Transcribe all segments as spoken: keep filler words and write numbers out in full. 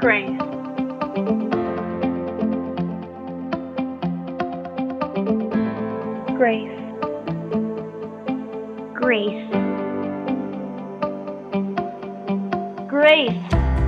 Grace. Grace. Grace. Grace.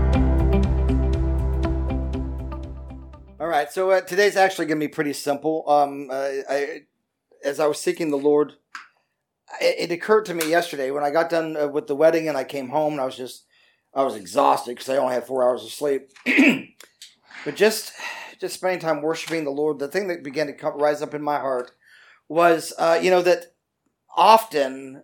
All right, so uh, today's actually going to be pretty simple. Um, uh, I, as I was seeking the Lord, it, it occurred to me yesterday when I got done uh, with the wedding and I came home and I was just, I was exhausted because I only had four hours of sleep. But just, just spending time worshiping the Lord, the thing that began to come, rise up in my heart was, uh, you know, that often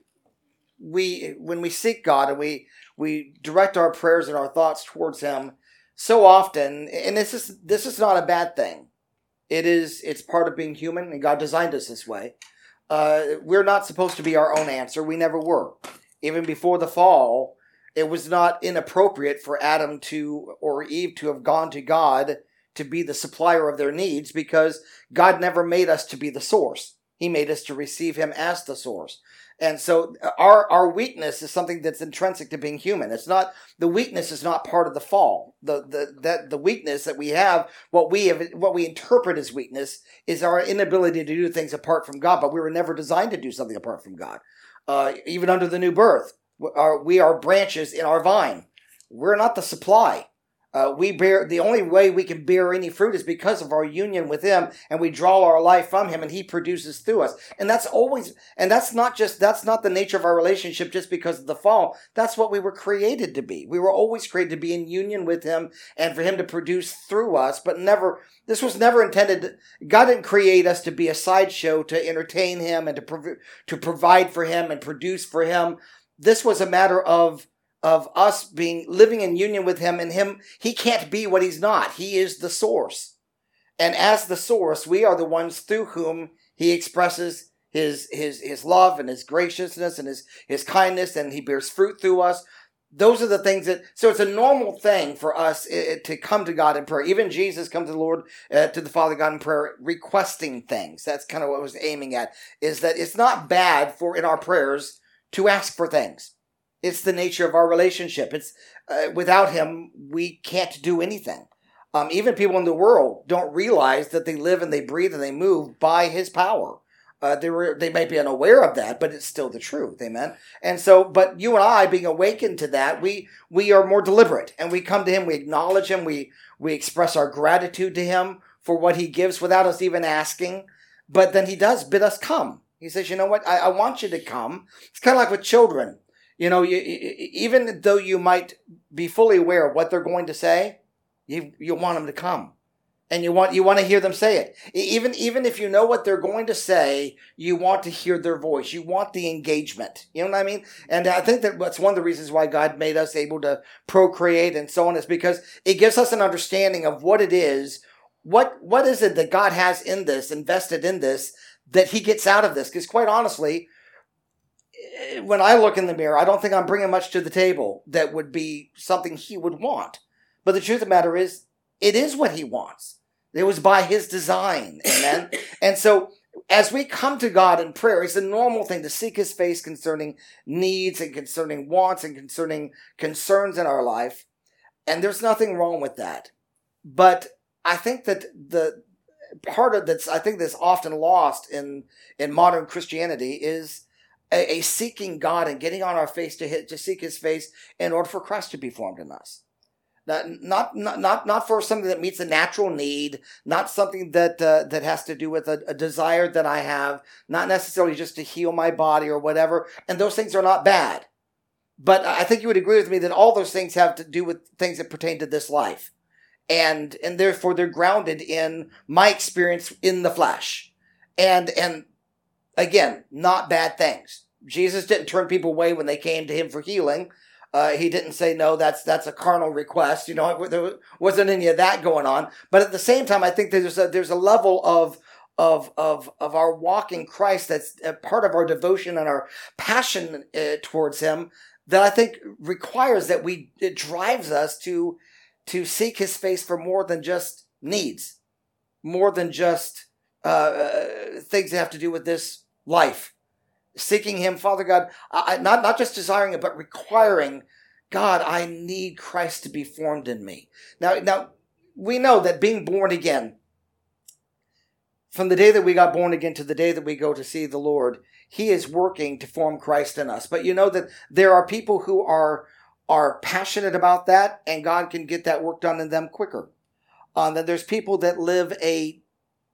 we, when we seek God and we we direct our prayers and our thoughts towards Him, so often, and this is this is not a bad thing. It is it's part of being human, and God designed us this way. Uh, we're not supposed to be our own answer. We never were. Even before the fall, it was not inappropriate for Adam to or Eve to have gone to God to be the supplier of their needs, because God never made us to be the source. He made us to receive Him as the source. And so our our weakness is something that's intrinsic to being human. It's not the weakness is not part of the fall. The the that the weakness that we have, what we have, what we interpret as weakness, is our inability to do things apart from God. But we were never designed to do something apart from God. Uh, even under the new birth, our, we are branches in our vine. We're not the supply. Uh, we bear, the only way we can bear any fruit is because of our union with Him, and we draw our life from Him, and He produces through us. And that's always, and that's not just, that's not the nature of our relationship just because of the fall. That's what we were created to be. We were always created to be in union with Him and for Him to produce through us, but never, this was never intended, God didn't create us to be a sideshow to entertain Him and to, prov- to provide for Him and produce for Him. This was a matter of of us being living in union with Him, and Him, He can't be what He's not. He is the source. And as the source, we are the ones through whom He expresses His His His love and His graciousness and His His kindness, and He bears fruit through us. Those are the things that, so it's a normal thing for us uh, to come to God in prayer. Even Jesus comes to the Lord, uh, to the Father God in prayer, requesting things. That's kind of what I was aiming at, is that it's not bad for, in our prayers, to ask for things. It's the nature of our relationship. It's uh, without Him, we can't do anything. Um, even people in the world don't realize that they live and they breathe and they move by His power. Uh, they were they might be unaware of that, but it's still the truth. Amen. And so, but you and I, being awakened to that, we we are more deliberate, and we come to Him. We acknowledge Him. We we express our gratitude to Him for what He gives without us even asking. But then He does bid us come. He says, "You know what? I, I want you to come." It's kind of like with children. You know, you, even though you might be fully aware of what they're going to say, you you want them to come, and you want you want to hear them say it. Even even if you know what they're going to say, you want to hear their voice. You want the engagement. You know what I mean? And I think that that's one of the reasons why God made us able to procreate and so on, is because it gives us an understanding of what it is. What what is it that God has in this, invested in this, that He gets out of this? Because quite honestly, when I look in the mirror, I don't think I'm bringing much to the table that would be something He would want. But the truth of the matter is, it is what He wants. It was by His design. Amen. And so as we come to God in prayer, it's a normal thing to seek His face concerning needs and concerning wants and concerning concerns in our life. And there's nothing wrong with that. But I think that the part of that's, I think that's often lost in, in modern Christianity is A, a seeking God and getting on our face to hit, to seek His face in order for Christ to be formed in us. Not, not, not, not, not for something that meets a natural need, not something that, uh, that has to do with a, a desire that I have, not necessarily just to heal my body or whatever. And those things are not bad. But I think you would agree with me that all those things have to do with things that pertain to this life. And, and therefore they're grounded in my experience in the flesh. And, and, Again, not bad things. Jesus didn't turn people away when they came to Him for healing. Uh, he didn't say, no, that's that's a carnal request. You know, there wasn't any of that going on. But at the same time, I think there's a, there's a level of, of, of, of our walk in Christ that's a part of our devotion and our passion uh, towards Him that I think requires that we, it drives us to, to seek His face for more than just needs, more than just uh, things that have to do with this life. Seeking Him, Father God, I, not, not just desiring it, but requiring God, I need Christ to be formed in me. Now, now we know that being born again, from the day that we got born again to the day that we go to see the Lord, he is working to form Christ in us. But you know that there are people who are, are passionate about that, and God can get that work done in them quicker. Um, that there's people that live a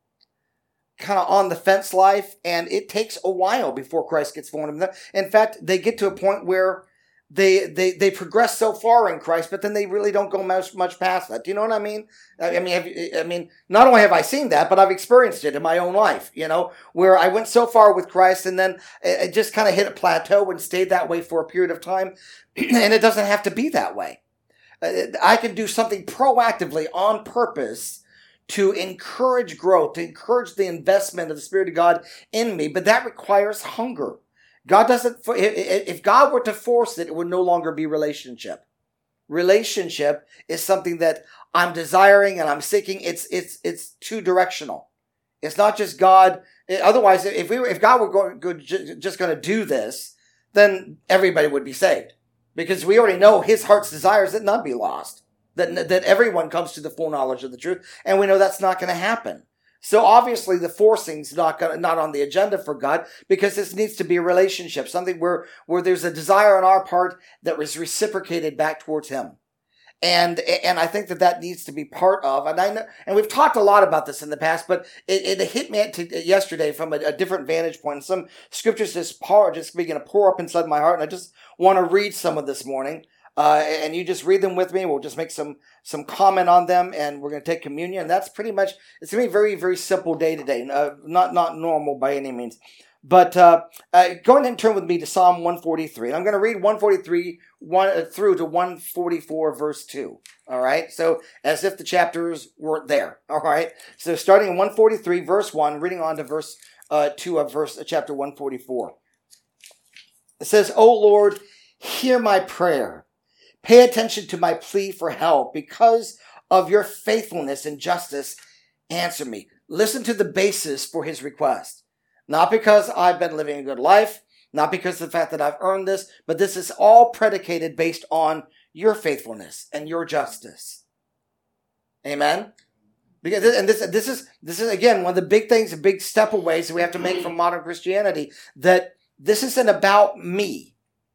kind of on the fence life, and it takes a while before Christ gets formed in them. In fact, they get to a point where They, they they progress so far in Christ, but then they really don't go much much past that. Do you know what I mean? I mean, have you, I mean, not only have I seen that, but I've experienced it in my own life. You know, where I went so far with Christ, and then it just kind of hit a plateau and stayed that way for a period of time. And it doesn't have to be that way. I can do something proactively on purpose to encourage growth, to encourage the investment of the Spirit of God in me, but that requires hunger. God doesn't, if God were to force it, it would no longer be relationship. Relationship is something that I'm desiring and I'm seeking. It's, it's, it's two directional. It's not just God. Otherwise, if we were, if God were going, just going to do this, then everybody would be saved, because we already know his heart's desire is that none be lost, that, that everyone comes to the full knowledge of the truth. And we know that's not going to happen. So obviously the forcing's not gonna, not on the agenda for God, because this needs to be a relationship, something where, where there's a desire on our part that was reciprocated back towards him. And, and I think that that needs to be part of, and I know, and we've talked a lot about this in the past, but it, it hit me to, yesterday from a, a different vantage point. Some scriptures just pour, just begin to pour up inside my heart, and I just want to read some of this morning. Uh, and you just read them with me. We'll just make some, some comment on them, and we're going to take communion. And that's pretty much, it's going to be a very, very simple day today. Uh, not, not normal by any means. But, uh, uh, go ahead and turn with me to Psalm one forty-three. And I'm going to read one forty-three one, uh, through to one forty-four verse two. All right. So as if the chapters weren't there. All right. So starting in one forty-three verse one, reading on to verse, uh, two of verse, uh, chapter one forty-four. It says, O Lord, hear my prayer. Pay attention to my plea for help. Because of your faithfulness and justice, answer me. Listen to the basis for his request. Not because I've been living a good life, not because of the fact that I've earned this, but this is all predicated based on your faithfulness and your justice. Amen? Because and this this is this is again one of the big things, a big step away that we have to make from modern Christianity, that this isn't about me.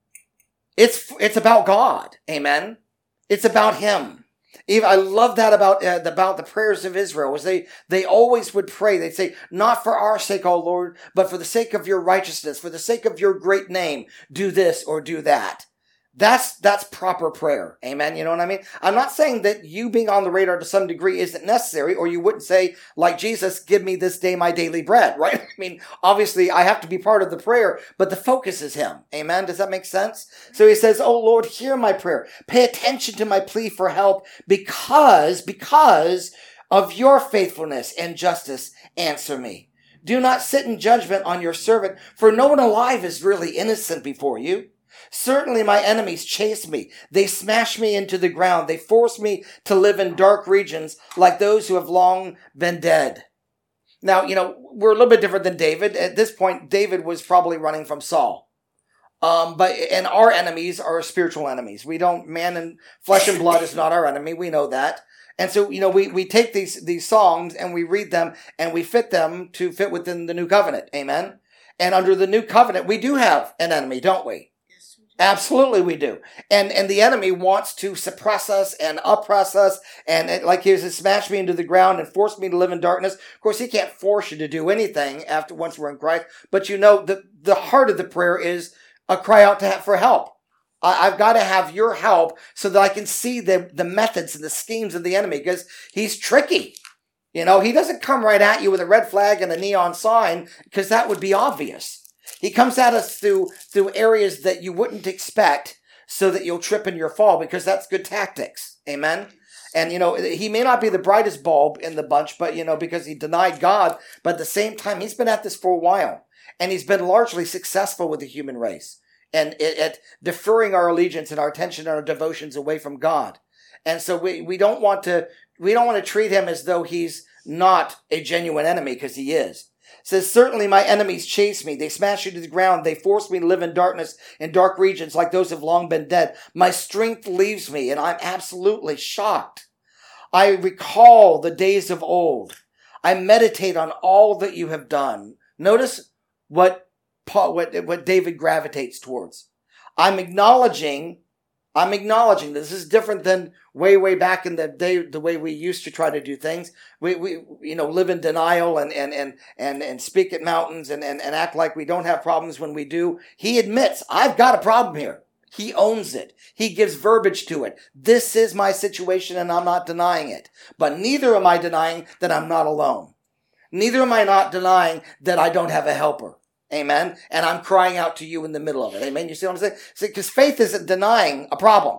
It's it's about God. Amen. It's about him. Even, I love that about uh, about the prayers of Israel, was they they always would pray. They'd say, not for our sake, O Lord, but for the sake of your righteousness, for the sake of your great name, do this or do that. That's, that's proper prayer. Amen. You know what I mean? I'm not saying that you being on the radar to some degree isn't necessary, or you wouldn't say, like Jesus, give me this day my daily bread, right? I mean, obviously I have to be part of the prayer, but the focus is him. Amen. Does that make sense? So he says, oh Lord, hear my prayer. Pay attention to my plea for help, because, because of your faithfulness and justice, answer me. Do not sit in judgment on your servant, for no one alive is really innocent before you. Certainly my enemies chase me. They smash me into the ground. They force me to live in dark regions like those who have long been dead. Now, you know, we're a little bit different than David. At this point, David was probably running from Saul. Um, but, and our enemies are spiritual enemies. We don't, man and flesh and blood is not our enemy. We know that. And so, you know, we, we take these, these songs and we read them and we fit them to fit within the new covenant. Amen. And under the new covenant, we do have an enemy, don't we? Absolutely we do. And and the enemy wants to suppress us and oppress us, and, and like he was to smash me into the ground and force me to live in darkness. Of course, he can't force you to do anything after once we're in Christ. But you know, the, the heart of the prayer is a cry out to have, for help. I, I've got to have your help so that I can see the, the methods and the schemes of the enemy, because he's tricky. You know, he doesn't come right at you with a red flag and a neon sign, because that would be obvious. He comes at us through through areas that you wouldn't expect, so that you'll trip and you'll fall, because that's good tactics. Amen? And, you know, he may not be the brightest bulb in the bunch, but, you know, because he denied God, but at the same time, he's been at this for a while. And he's been largely successful with the human race, and at deferring our allegiance and our attention and our devotions away from God. And so we, we don't want to, we don't want to treat him as though he's not a genuine enemy, because he is. It says, certainly my enemies chase me. They smash me to the ground. They force me to live in darkness in dark regions like those who have long been dead. My strength leaves me and I'm absolutely shocked. I recall the days of old. I meditate on all that you have done. Notice what Paul, what, what David gravitates towards. I'm acknowledging, I'm acknowledging this is different than way, way back in the day, the way we used to try to do things. We, we, you know, live in denial and, and, and, and, and speak at mountains and, and, and act like we don't have problems when we do. He admits, I've got a problem here. He owns it. He gives verbiage to it. This is my situation and I'm not denying it. But neither am I denying that I'm not alone. Neither am I not denying that I don't have a helper. Amen. And I'm crying out to you in the middle of it. Amen. You see what I'm saying? See, because faith isn't denying a problem.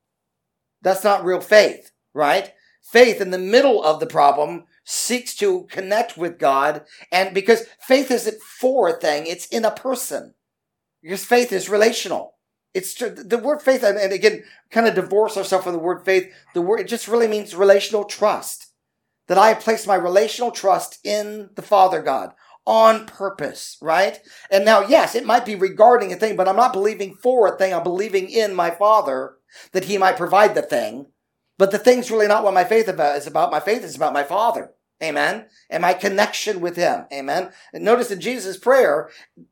That's not real faith, right? Faith in the middle of the problem seeks to connect with God. And because faith isn't for a thing, it's in a person. Because faith is relational. It's the word faith, and again, kind of divorce ourselves from the word faith. The word, it just really means relational trust. That I have placed my relational trust in the Father God. On purpose, right? And now, yes, it might be regarding a thing, but I'm not believing for a thing. I'm believing in my Father that he might provide the thing. But the thing's really not what my faith is about. My faith is about my Father. Amen? And my connection with him. Amen? And notice in Jesus' prayer,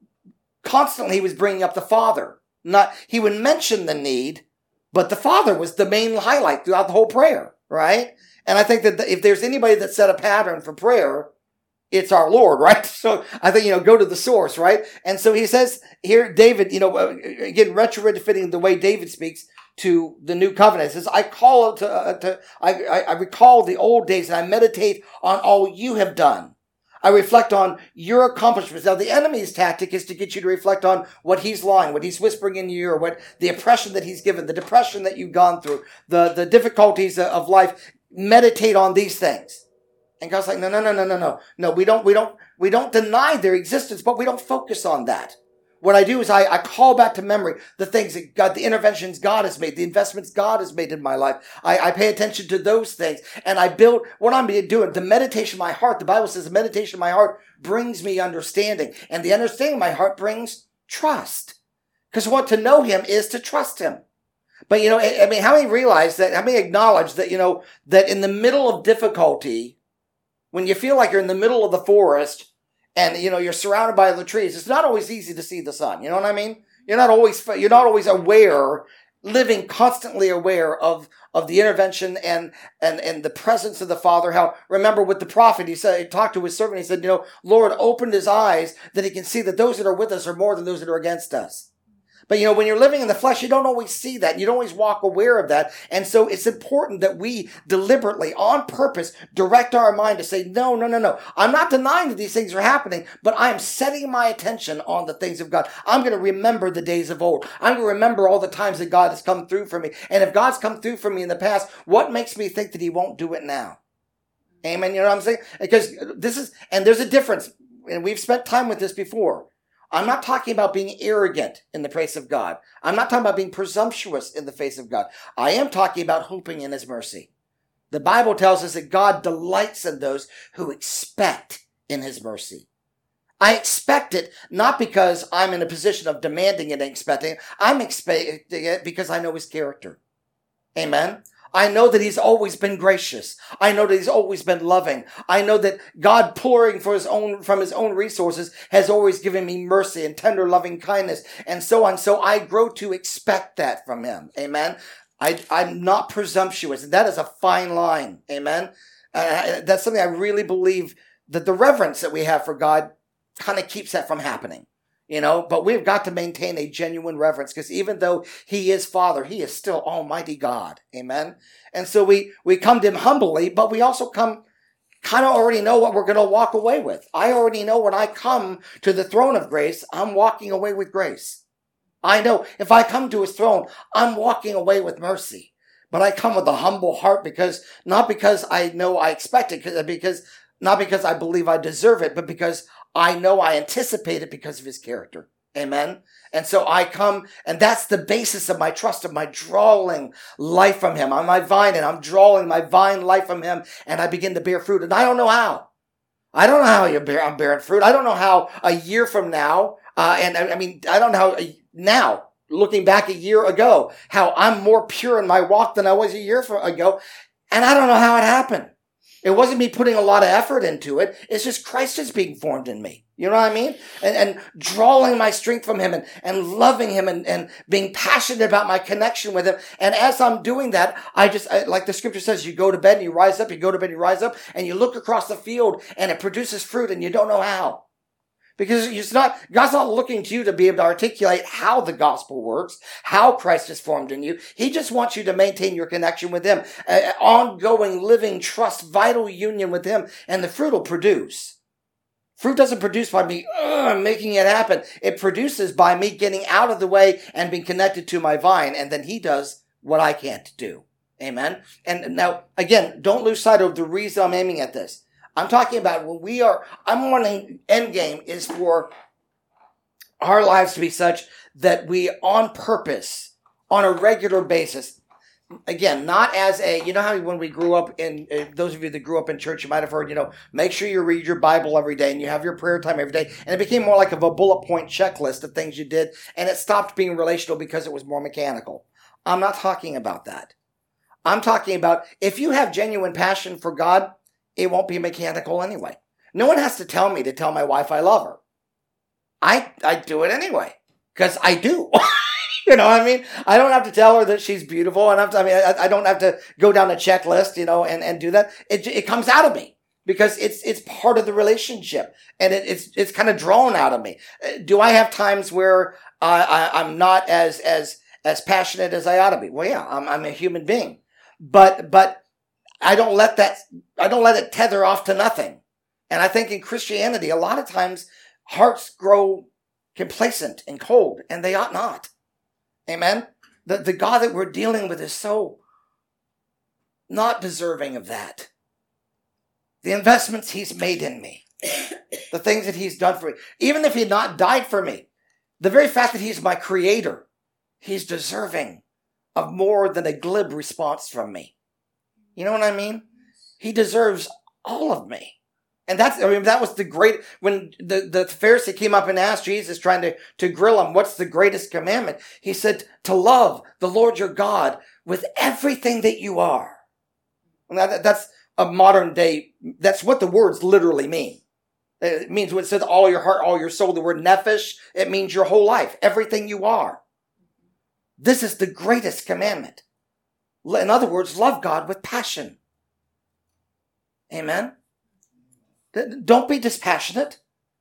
constantly he was bringing up the Father. Not, he would mention the need, but the Father was the main highlight throughout the whole prayer, right? And I think that if there's anybody that set a pattern for prayer, it's our Lord, right? So I think, you know, go to the source, right? And so he says here, David, you know, again, retrofitting the way David speaks to the new covenant. He says, I call to, uh, to I, I recall the old days and I meditate on all you have done. I reflect on your accomplishments. Now, the enemy's tactic is to get you to reflect on what he's lying, what he's whispering in your ear, what the oppression that he's given, the depression that you've gone through, the, the difficulties of life. Meditate on these things. And God's like, no, no, no, no, no, no. No, we don't, we don't, we don't deny their existence, but we don't focus on that. What I do is I, I call back to memory the things that God, the interventions God has made, the investments God has made in my life. I, I pay attention to those things and I build what I'm doing. The meditation of my heart, the Bible says the meditation of my heart brings me understanding, and the understanding of my heart brings trust. Because what to know him is to trust him. But, you know, I mean, how many realize that, how many acknowledge that, you know, that in the middle of difficulty, when you feel like you're in the middle of the forest and, you know, you're surrounded by the trees, it's not always easy to see the sun. You know what I mean? You're not always, you're not always aware, living constantly aware of, of the intervention and, and, and the presence of the Father. How, remember with the prophet, he said, he talked to his servant, he said, you know, Lord, opened his eyes that he can see that those that are with us are more than those that are against us. But, you know, when you're living in the flesh, you don't always see that. You don't always walk aware of that. And so it's important that we deliberately, on purpose, direct our mind to say, no, no, no, no. I'm not denying that these things are happening, but I am setting my attention on the things of God. I'm going to remember the days of old. I'm going to remember all the times that God has come through for me. And if God's come through for me in the past, what makes me think that he won't do it now? Amen. You know what I'm saying? Because this is, and there's a difference. And we've spent time with this before. I'm not talking about being arrogant in the face of God. I'm not talking about being presumptuous in the face of God. I am talking about hoping in his mercy. The Bible tells us that God delights in those who expect in his mercy. I expect it not because I'm in a position of demanding it and expecting it. I'm expecting it because I know his character. Amen. I know that he's always been gracious. I know that he's always been loving. I know that God pouring for his own, from his own resources has always given me mercy and tender loving kindness and so on. So I grow to expect that from him. Amen. I, I'm not presumptuous. That is a fine line. Amen. Uh, that's something I really believe that the reverence that we have for God kind of keeps that from happening. You know, but we've got to maintain a genuine reverence because even though he is Father, he is still Almighty God. Amen. And so we, we come to him humbly, but we also come kind of already know what we're going to walk away with. I already know when I come to the throne of grace, I'm walking away with grace. I know if I come to his throne, I'm walking away with mercy. But I come with a humble heart because, not because I know I expect it, because, not because I believe I deserve it, but because I know I anticipate it because of his character. Amen. And so I come, and that's the basis of my trust, of my drawing life from him. I'm my vine, and I'm drawing my vine life from him, and I begin to bear fruit. And I don't know how. I don't know how you bear, I'm bearing fruit. I don't know how a year from now, uh, and I, I mean, I don't know how a, now, looking back a year ago, how I'm more pure in my walk than I was a year ago. And I don't know how it happened. It wasn't me putting a lot of effort into it. It's just Christ is being formed in me. You know what I mean? And, and drawing my strength from him and, and loving him and, and being passionate about my connection with him. And as I'm doing that, I just, I, like the scripture says, you go to bed and you rise up, you go to bed and you rise up, and you look across the field and it produces fruit and you don't know how. Because it's not, God's not looking to you to be able to articulate how the gospel works, how Christ is formed in you. He just wants you to maintain your connection with him, an ongoing, living, trust, vital union with him, and the fruit will produce. Fruit doesn't produce by me uh, making it happen. It produces by me getting out of the way and being connected to my vine, and then he does what I can't do. Amen? And now, again, don't lose sight of the reason I'm aiming at this. I'm talking about when we are, I'm wanting, end game is for our lives to be such that we on purpose, on a regular basis, again, not as a, you know how when we grew up in, uh, those of you that grew up in church, you might have heard, you know, make sure you read your Bible every day and you have your prayer time every day. And it became more like of a bullet point checklist of things you did. And it stopped being relational because it was more mechanical. I'm not talking about that. I'm talking about if you have genuine passion for God, it won't be mechanical anyway. No one has to tell me to tell my wife I love her. I I do it anyway because I do. You know what I mean? I don't have to tell her that she's beautiful. And I, have to, I mean, I, I don't have to go down a checklist, you know, and, and do that. It it comes out of me because it's it's part of the relationship, and it, it's it's kind of drawn out of me. Do I have times where uh, I, I'm not as as as passionate as I ought to be? Well, yeah, I'm I'm a human being, but but. I don't let that, I don't let it tether off to nothing. And I think in Christianity, a lot of times hearts grow complacent and cold, and they ought not. Amen? The, the God that we're dealing with is so not deserving of that. The investments he's made in me, the things that he's done for me, even if he had not died for me, the very fact that he's my creator, he's deserving of more than a glib response from me. You know what I mean? He deserves all of me. And that's, I mean, that was the great, when the, the Pharisee came up and asked Jesus, trying to, to grill him, what's the greatest commandment? He said, to love the Lord your God with everything that you are. And that, that's a modern day, that's what the words literally mean. It means when it says all your heart, all your soul, the word nephesh, it means your whole life, everything you are. This is the greatest commandment. In other words, love God with passion. Amen? Don't be dispassionate.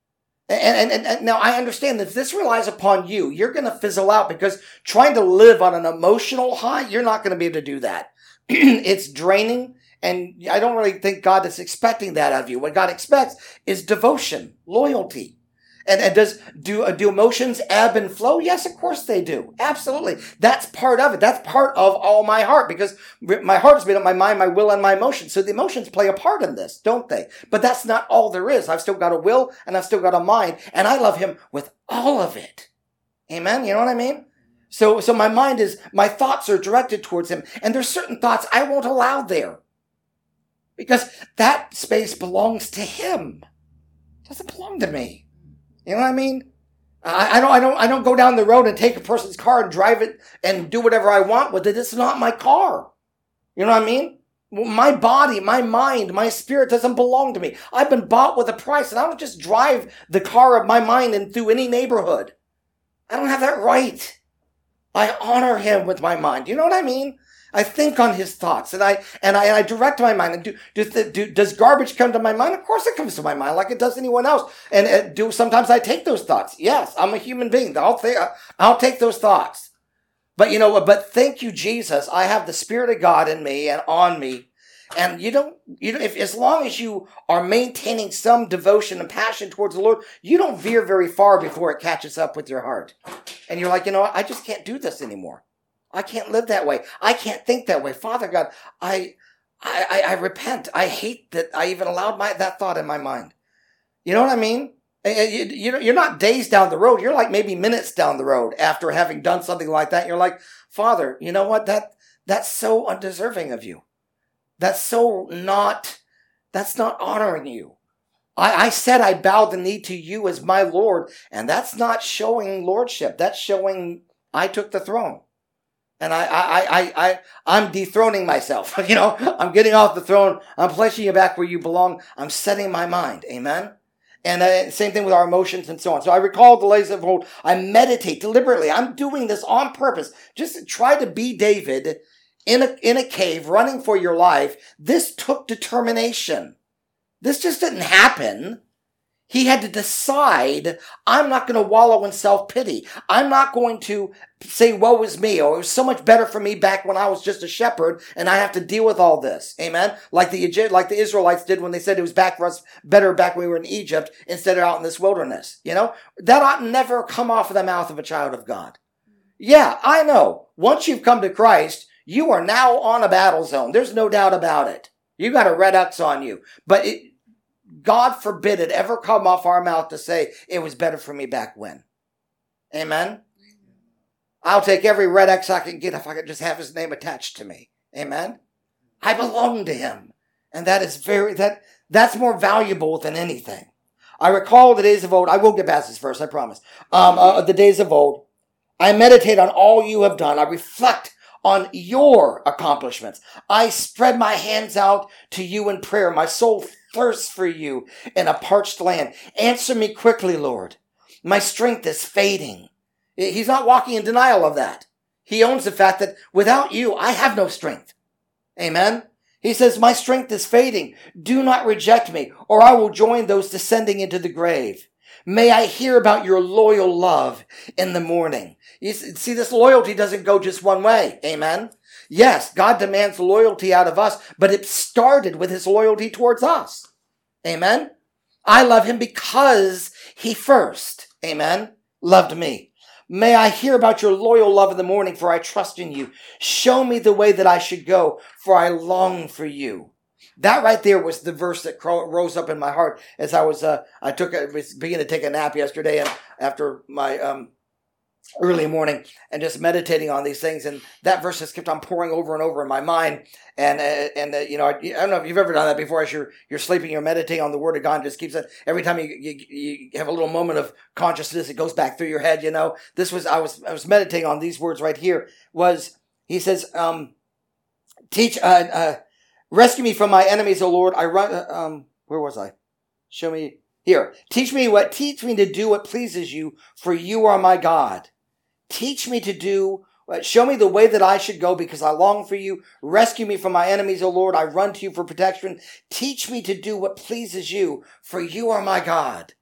And, and, and now I understand that if this relies upon you, you're going to fizzle out because trying to live on an emotional high, you're not going to be able to do that. It's draining, and I don't really think God is expecting that out of you. What God expects is devotion, loyalty. And, and does do uh, do emotions ebb and flow? Yes, of course they do. Absolutely. That's part of it. That's part of all my heart, because my heart is made up, my mind, my will, and my emotions. So the emotions play a part in this, don't they? But that's not all there is. I've still got a will and I've still got a mind, and I love him with all of it. Amen? You know what I mean? So, so my mind is, my thoughts are directed towards him, and there's certain thoughts I won't allow there because that space belongs to him. It doesn't belong to me. You know what I mean? I, I don't, I don't, I don't go down the road and take a person's car and drive it and do whatever I want with it. It's not my car. You know what I mean? My body, my mind, my spirit doesn't belong to me. I've been bought with a price, and I don't just drive the car of my mind in through any neighborhood. I don't have that right. I honor him with my mind. You know what I mean? I think on his thoughts, and I and I, and I direct my mind. And do, do, do does garbage come to my mind? Of course, it comes to my mind, like it does anyone else. And uh, do sometimes I take those thoughts? Yes, I'm a human being. I'll think I'll take those thoughts. But you know, but thank you, Jesus. I have the Spirit of God in me and on me, and you don't, you don't, if as long as you are maintaining some devotion and passion towards the Lord, you don't veer very far before it catches up with your heart, and you're like, you know what? I just can't do this anymore. I can't live that way. I can't think that way. Father God, I, I, I repent. I hate that I even allowed my, that thought in my mind. You know what I mean? You're not days down the road. You're like maybe minutes down the road after having done something like that. You're like, Father, you know what? That, that's so undeserving of you. That's so not, that's not honoring you. I, I said I bowed the knee to you as my Lord, and that's not showing lordship. That's showing I took the throne. And I, I, I, I, I'm dethroning myself. You know, I'm getting off the throne. I'm placing you back where you belong. I'm setting my mind. Amen. And uh, same thing with our emotions and so on. So I recall the days of old. I meditate deliberately. I'm doing this on purpose. Just try to be David in a, in a cave running for your life. This took determination. This just didn't happen. He had to decide, I'm not going to wallow in self-pity. I'm not going to say, woe is me, or it was so much better for me back when I was just a shepherd and I have to deal with all this. Amen? Like the like the Israelites did when they said it was back for us better back when we were in Egypt instead of out in this wilderness. You know? That ought never come off of the mouth of a child of God. Yeah, I know. Once you've come to Christ, you are now on a battle zone. There's no doubt about it. You got a red X on you. But it, God forbid it ever come off our mouth to say, it was better for me back when. Amen? I'll take every red X I can get if I could just have his name attached to me. Amen? I belong to him. And that is very, that that's more valuable than anything. I recall the days of old. I will get past this verse, I promise. Um, uh, the days of old. I meditate on all you have done. I reflect on your accomplishments. I spread my hands out to you in prayer. My soul thirsts for you in a parched land. Answer me quickly, Lord. My strength is fading. He's not walking in denial of that. He owns the fact that without you, I have no strength. Amen? He says, my strength is fading. Do not reject me, or I will join those descending into the grave. May I hear about your loyal love in the morning. You see, this loyalty doesn't go just one way. Amen? Yes, God demands loyalty out of us, but it started with his loyalty towards us. Amen? I love him because he first, amen, loved me. May I hear about your loyal love in the morning, for I trust in you. Show me the way that I should go, for I long for you. That right there was the verse that rose up in my heart as I was, uh, I took, a, was beginning to take a nap yesterday and after my, um, early morning and just meditating on these things. And that verse just kept on pouring over and over in my mind. And, uh, and, uh, you know, I, I don't know if you've ever done that before as you're, you're sleeping, you're meditating on the word of God. It just keeps it every time you, you, you have a little moment of consciousness, it goes back through your head. You know, this was, I was, I was meditating on these words right here was, he says, um, teach, uh, uh, rescue me from my enemies, O Lord. I run, uh, um, where was I? Show me here. Teach me what, teach me to do what pleases you, for you are my God. Teach me to do, show me the way that I should go because I long for you. Rescue me from my enemies, O Lord. I run to you for protection. Teach me to do what pleases you, for you are my God.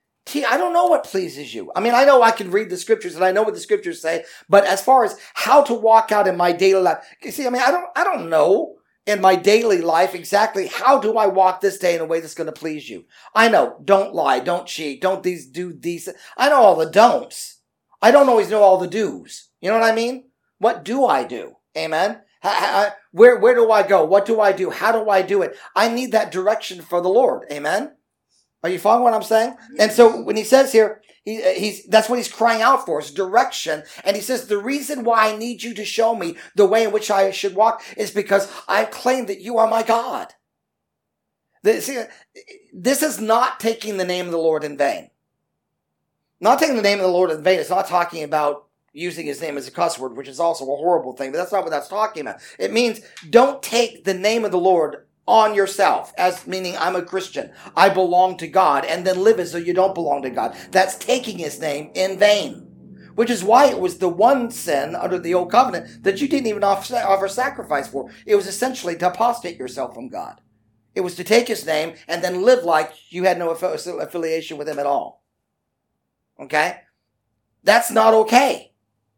I don't know what pleases you. I mean, I know I can read the scriptures and I know what the scriptures say, but as far as how to walk out in my daily life, you see, I mean, I don't, I don't know in my daily life exactly how do I walk this day in a way that's going to please you. I know, don't lie, don't cheat, don't these do these. I know all the don'ts. I don't always know all the do's. You know what I mean? What do I do? Amen? Where, where do I go? What do I do? How do I do it? I need that direction for the Lord. Amen? Are you following what I'm saying? And so when he says here, he, he's, that's what he's crying out for, is direction. And he says, the reason why I need you to show me the way in which I should walk is because I claim that you are my God. The, see, this is not taking the name of the Lord in vain. Not taking the name of the Lord in vain. It's not talking about using his name as a cuss word, which is also a horrible thing, but that's not what that's talking about. It means don't take the name of the Lord on yourself, as meaning I'm a Christian. I belong to God, and then live as though you don't belong to God. That's taking his name in vain, which is why it was the one sin under the old covenant that you didn't even offer sacrifice for. It was essentially to apostate yourself from God. It was to take his name and then live like you had no affiliation with him at all. Okay? That's not okay.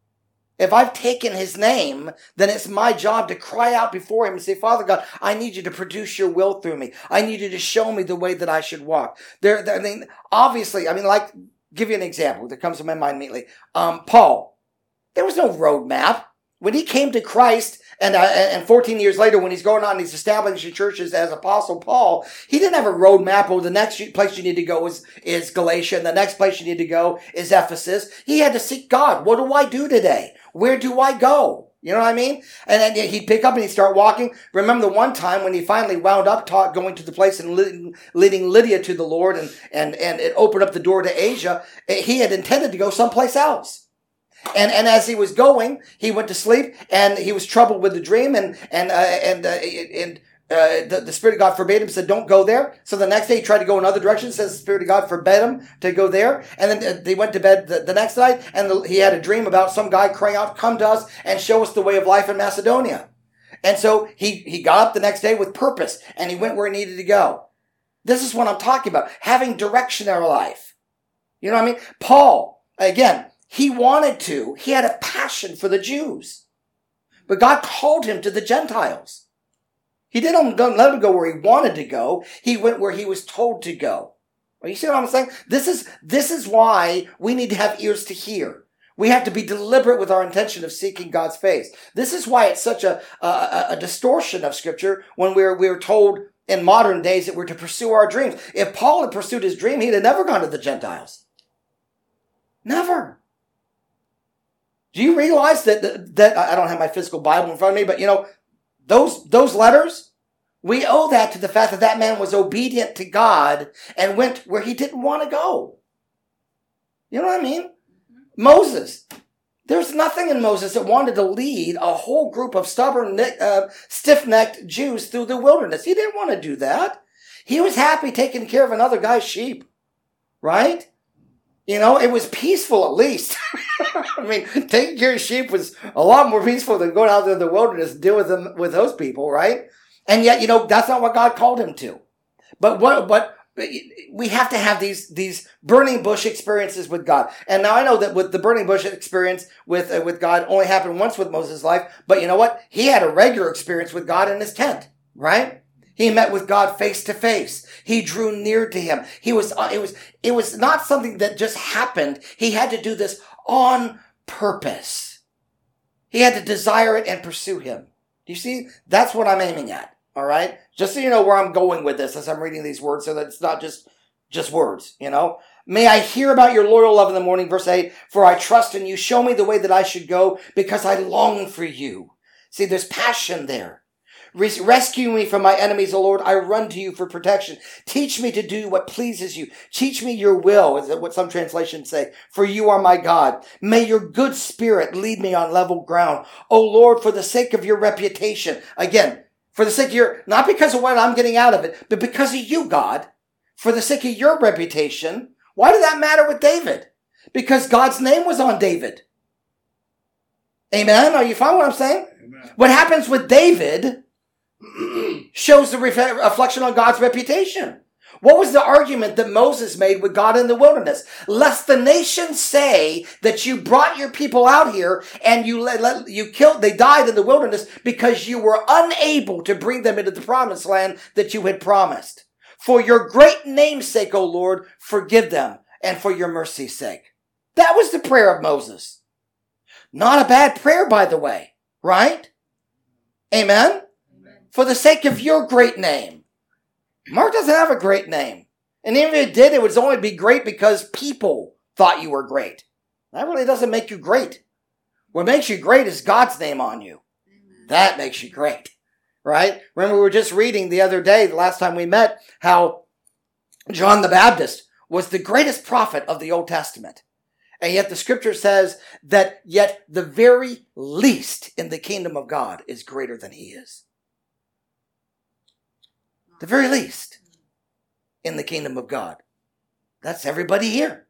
If I've taken his name, then it's my job to cry out before him and say, Father God, I need you to produce your will through me. I need you to show me the way that I should walk. There, there I mean, obviously, I mean, like, give you an example that comes to my mind immediately. Um, Paul, there was no roadmap. When he came to Christ, and uh, and fourteen years later, when he's going on, he's establishing churches as Apostle Paul, he didn't have a roadmap. Oh, the next place you need to go is, is Galatia, and the next place you need to go is Ephesus. He had to seek God. What do I do today? Where do I go? You know what I mean? And then he'd pick up and he'd start walking. Remember the one time when he finally wound up taught, going to the place and leading, leading Lydia to the Lord, and, and, and it opened up the door to Asia. He had intended to go someplace else. And, and as he was going, he went to sleep and he was troubled with the dream, and, and, uh, and, uh, and, Uh, the, the Spirit of God forbade him, said, don't go there. So the next day he tried to go another direction, says the Spirit of God forbade him to go there. And then uh, they went to bed the, the next night, and the, he had a dream about some guy crying out, come to us and show us the way of life in Macedonia. And so he, he got up the next day with purpose, and he went where he needed to go. This is what I'm talking about, having direction in our life. You know what I mean? Paul, again, he wanted to, he had a passion for the Jews. But God called him to the Gentiles. He didn't let him go where he wanted to go. He went where he was told to go. You see what I'm saying? This is, this is why we need to have ears to hear. We have to be deliberate with our intention of seeking God's face. This is why it's such a, a, a distortion of Scripture when we're, we're told in modern days that we're to pursue our dreams. If Paul had pursued his dream, he'd have never gone to the Gentiles. Never. Do you realize that, that I don't have my physical Bible in front of me, but you know, Those, those letters, we owe that to the fact that that man was obedient to God and went where he didn't want to go. You know what I mean? Mm-hmm. Moses. There's nothing in Moses that wanted to lead a whole group of stubborn, uh, stiff-necked Jews through the wilderness. He didn't want to do that. He was happy taking care of another guy's sheep. Right? You know, it was peaceful at least. I mean, taking care of sheep was a lot more peaceful than going out there in the wilderness and deal with them, with those people, right? And yet, you know, that's not what God called him to. But what, but we have to have these, these burning bush experiences with God. And now I know that with the burning bush experience with, uh, with God only happened once with Moses' life. But you know what? He had a regular experience with God in his tent, right? He met with God face to face. He drew near to him. He was, uh, it was, it was not something that just happened. He had to do this on purpose. He had to desire it and pursue him. Do you see? That's what I'm aiming at. All right. Just so you know where I'm going with this as I'm reading these words, so that it's not just, just words, you know. May I hear about your loyal love in the morning, verse eight, for I trust in you. Show me the way that I should go, because I long for you. See, there's passion there. Rescue me from my enemies, O Lord. I run to you for protection. Teach me to do what pleases you. Teach me your will, is what some translations say. For you are my God. May your good spirit lead me on level ground. O Lord, for the sake of your reputation. Again, for the sake of your, not because of what I'm getting out of it, but because of you, God. For the sake of your reputation. Why did that matter with David? Because God's name was on David. Amen? Are you following what I'm saying? Amen. What happens with David shows the reflection on God's reputation. What was the argument that Moses made with God in the wilderness? Lest the nations say that you brought your people out here and you let, let you killed, they died in the wilderness because you were unable to bring them into the promised land that you had promised. For your great name's sake, O Lord, forgive them, and for your mercy's sake. That was the prayer of Moses. Not a bad prayer, by the way, right? Amen? For the sake of your great name. Mark doesn't have a great name. And even if it did, it would only be great because people thought you were great. That really doesn't make you great. What makes you great is God's name on you. That makes you great. Right? Remember, we were just reading the other day, the last time we met, how John the Baptist was the greatest prophet of the Old Testament. And yet the scripture says that yet the very least in the kingdom of God is greater than he is. The very least in the kingdom of God. That's everybody here.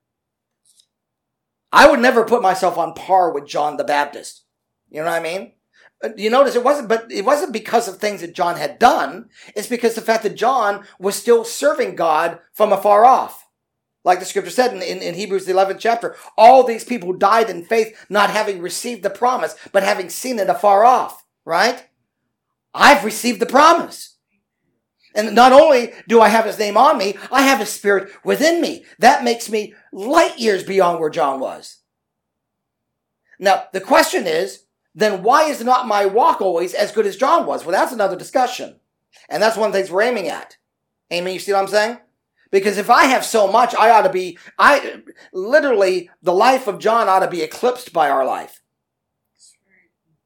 I would never put myself on par with John the Baptist. You know what I mean? You notice it wasn't, but it wasn't because of things that John had done. It's because the fact that John was still serving God from afar off. Like the scripture said in, in, in Hebrews, the eleventh chapter, all these people died in faith, not having received the promise, but having seen it afar off. Right? I've received the promise. And not only do I have his name on me, I have his spirit within me. That makes me light years beyond where John was. Now, the question is, then why is not my walk always as good as John was? Well, that's another discussion. And that's one of the things we're aiming at. Amen, you see what I'm saying? Because if I have so much, I ought to be, I, literally, the life of John ought to be eclipsed by our life.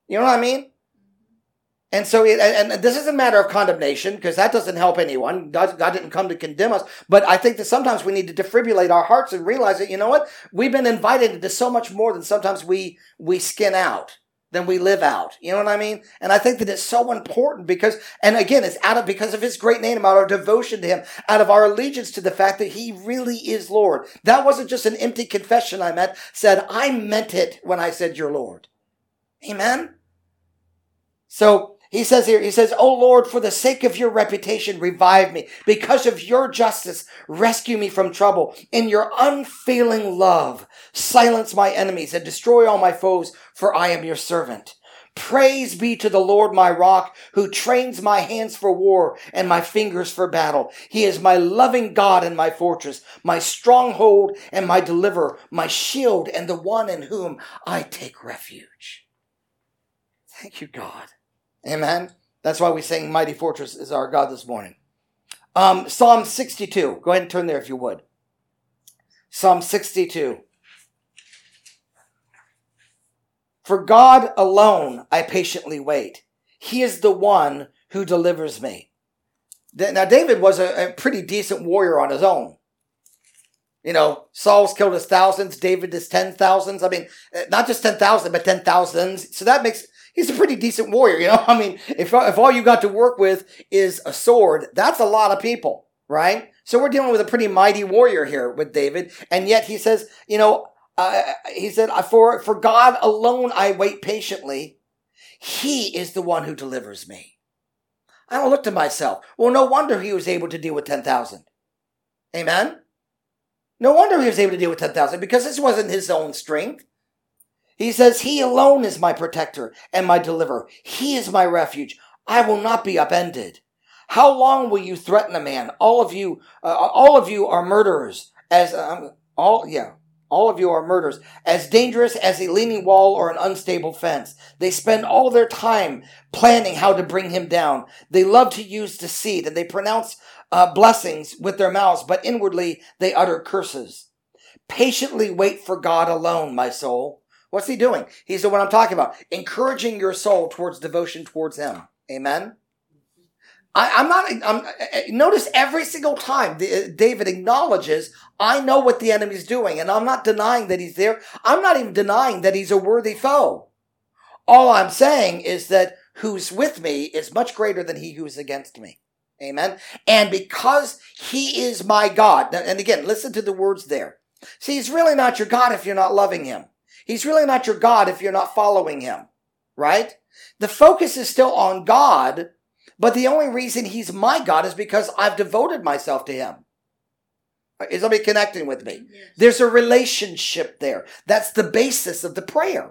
You know what I mean? And so, it, and this is a matter of condemnation, because that doesn't help anyone. God, God didn't come to condemn us. But I think that sometimes we need to defibrillate our hearts and realize that, you know what? We've been invited into so much more than sometimes we, we skin out, than we live out. You know what I mean? And I think that it's so important because, and again, it's out of, because of his great name, out of our devotion to him, out of our allegiance to the fact that he really is Lord. That wasn't just an empty confession I meant, said, I meant it when I said you're Lord. Amen? So, he says here, he says, "O Lord, for the sake of your reputation, revive me. Because of your justice, rescue me from trouble. In your unfailing love, silence my enemies and destroy all my foes, for I am your servant. Praise be to the Lord my rock, who trains my hands for war and my fingers for battle. He is my loving God and my fortress, my stronghold and my deliverer, my shield and the one in whom I take refuge." Thank you, God. Amen. That's why we sing Mighty Fortress is our God this morning. Um, Psalm sixty-two. Go ahead and turn there if you would. Psalm sixty-two. "For God alone I patiently wait. He is the one who delivers me." Now, David was a, a pretty decent warrior on his own. You know, Saul's killed his thousands. David his ten thousands. I mean, not just ten thousand, but ten thousands. So that makes... He's a pretty decent warrior, you know? I mean, if, if all you got to work with is a sword, that's a lot of people, right? So we're dealing with a pretty mighty warrior here with David. And yet he says, you know, uh, he said, for, for God alone I wait patiently. He is the one who delivers me. I don't look to myself. Well, no wonder he was able to deal with ten thousand. Amen? No wonder he was able to deal with ten thousand, because this wasn't his own strength. He says, he alone is my protector and my deliverer. He is my refuge. I will not be upended. How long will you threaten a man? All of you, uh, all of you are murderers. As um, all, yeah, all of you are murderers. As dangerous as a leaning wall or an unstable fence. They spend all their time planning how to bring him down. They love to use deceit, and they pronounce uh, blessings with their mouths, but inwardly they utter curses. Patiently wait for God alone, my soul. What's he doing? He's the one I'm talking about. Encouraging your soul towards devotion towards him. Amen? I, I'm not, I'm, notice every single time the, David acknowledges, I know what the enemy's doing, and I'm not denying that he's there. I'm not even denying that he's a worthy foe. All I'm saying is that who's with me is much greater than he who's against me. Amen? And because he is my God, and again, listen to the words there. See, he's really not your God if you're not loving him. He's really not your God if you're not following him, right? The focus is still on God, but the only reason he's my God is because I've devoted myself to him. Is somebody connecting with me? Yes. There's a relationship there. That's the basis of the prayer.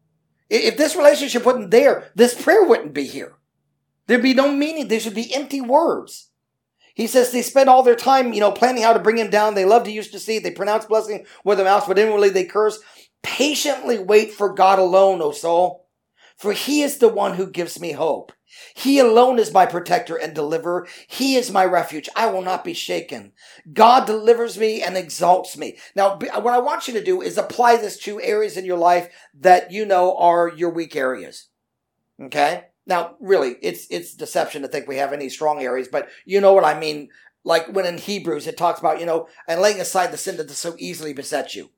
If this relationship wasn't there, this prayer wouldn't be here. There'd be no meaning. There should be empty words. He says they spend all their time, you know, planning how to bring him down. They love to use deceit. They pronounce blessing with their mouths, but inwardly they curse. Patiently wait for God alone, O soul, for he is the one who gives me hope. He alone is my protector and deliverer. He is my refuge. I will not be shaken. God delivers me and exalts me. Now, what I want you to do is apply this to areas in your life that you know are your weak areas. Okay? Now, really, it's it's deception to think we have any strong areas, but you know what I mean. Like when in Hebrews it talks about, you know, and laying aside the sin that so easily besets you.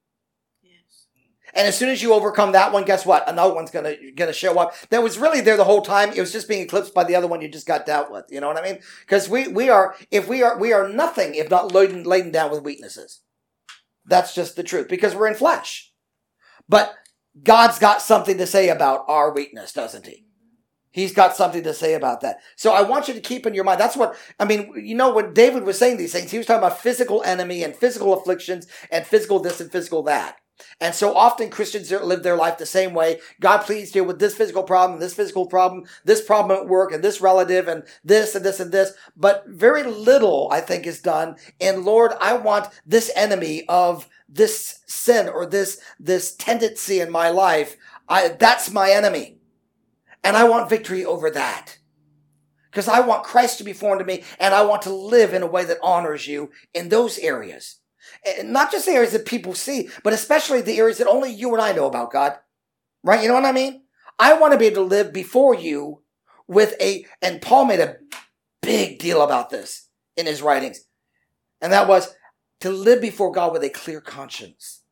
And as soon as you overcome that one, guess what? Another one's gonna gonna show up. That was really there the whole time. It was just being eclipsed by the other one you just got dealt with. You know what I mean? Because we we are if we are we are nothing if not laden, laden down with weaknesses. That's just the truth. Because we're in flesh. But God's got something to say about our weakness, doesn't he? He's got something to say about that. So I want you to keep in your mind. That's what, I mean, you know, when David was saying these things, he was talking about physical enemy and physical afflictions and physical this and physical that. And so often Christians live their life the same way. God, please deal with this physical problem, this physical problem, this problem at work, and this relative, and this and this and this. But very little, I think, is done. And Lord, I want this enemy of this sin or this, this tendency in my life. I, that's my enemy. And I want victory over that. Because I want Christ to be formed in me, and I want to live in a way that honors you in those areas. And not just the areas that people see, but especially the areas that only you and I know about, God. Right? You know what I mean? I want to be able to live before you with a, and Paul made a big deal about this in his writings. And that was to live before God with a clear conscience.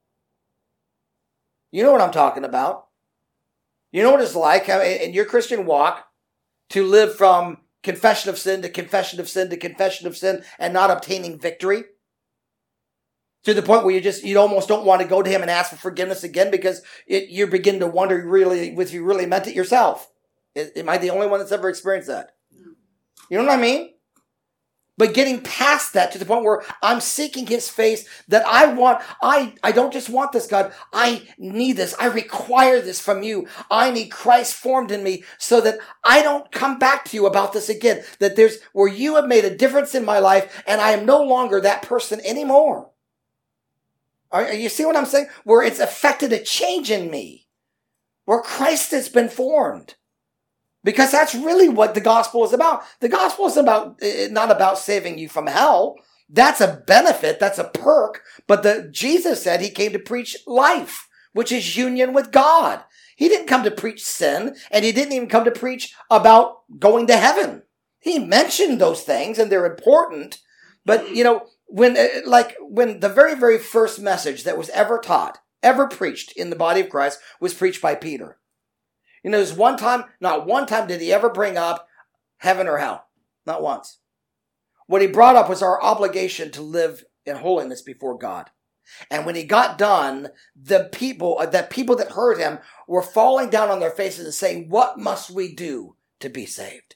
You know what I'm talking about. You know what it's like in your Christian walk to live from confession of sin to confession of sin to confession of sin and not obtaining victory? To the point where you just, you almost don't want to go to him and ask for forgiveness again because it, you begin to wonder really if you really meant it yourself. Am I the only one that's ever experienced that? You know what I mean? But getting past that to the point where I'm seeking his face, that I want, I, I don't just want this, God. I need this. I require this from you. I need Christ formed in me so that I don't come back to you about this again. That there's, where you have made a difference in my life and I am no longer that person anymore. Are, you see what I'm saying? Where it's affected a change in me. Where Christ has been formed. Because that's really what the gospel is about. The gospel is about, not about saving you from hell. That's a benefit. That's a perk. But the, Jesus said he came to preach life, which is union with God. He didn't come to preach sin, and he didn't even come to preach about going to heaven. He mentioned those things, and they're important. But, you know, when, like, when the very, very first message that was ever taught, ever preached in the body of Christ was preached by Peter. You know, there's one time, not one time did he ever bring up heaven or hell. Not once. What he brought up was our obligation to live in holiness before God. And when he got done, the people, the people that heard him were falling down on their faces and saying, what must we do to be saved?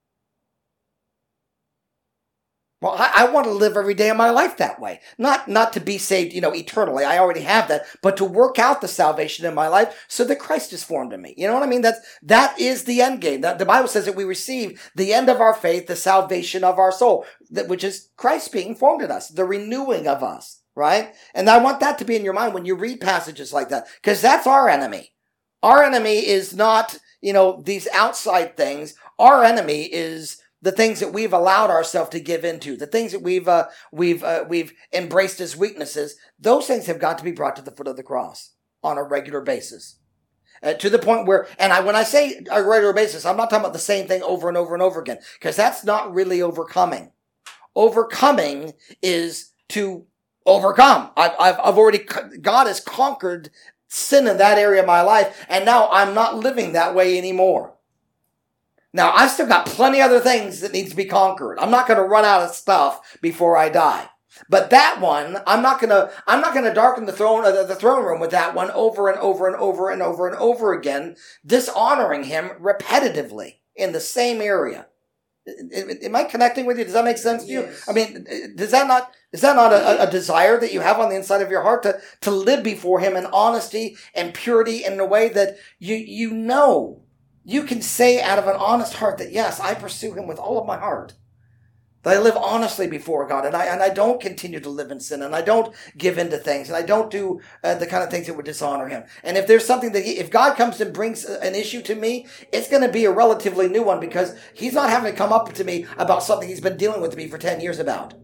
Well, I, I want to live every day of my life that way. Not, not to be saved, you know, eternally. I already have that. But to work out the salvation in my life so that Christ is formed in me. You know what I mean? That's, that is the end game. That, the Bible says that we receive the end of our faith, the salvation of our soul, that, which is Christ being formed in us, the renewing of us, right? And I want that to be in your mind when you read passages like that, because that's our enemy. Our enemy is not, you know, these outside things. Our enemy is the things that we've allowed ourselves to give into, the things that we've uh, we've uh, we've embraced as weaknesses. Those things have got to be brought to the foot of the cross on a regular basis, uh, to the point where, and I when I say a regular basis, I'm not talking about the same thing over and over and over again, because that's not really overcoming. Overcoming is to overcome. I've I've, I've already God has conquered sin in that area of my life, and now I'm not living that way anymore. Now, I've still got plenty other things that needs to be conquered. I'm not going to run out of stuff before I die. But that one, I'm not going to, I'm not going to darken the throne, uh, the throne room with that one over and over and over and over and over again, dishonoring him repetitively in the same area. Am I connecting with you? Does that make sense to you? Yes. I mean, does that not, is that not a, a desire that you have on the inside of your heart to, to live before him in honesty and purity in a way that you, you know, you can say out of an honest heart that, yes, I pursue him with all of my heart. That I live honestly before God, and I and I don't continue to live in sin, and I don't give in to things, and I don't do uh, the kind of things that would dishonor him. And if there's something that he, if God comes and brings an issue to me, it's going to be a relatively new one, because he's not having to come up to me about something he's been dealing with me for ten years about.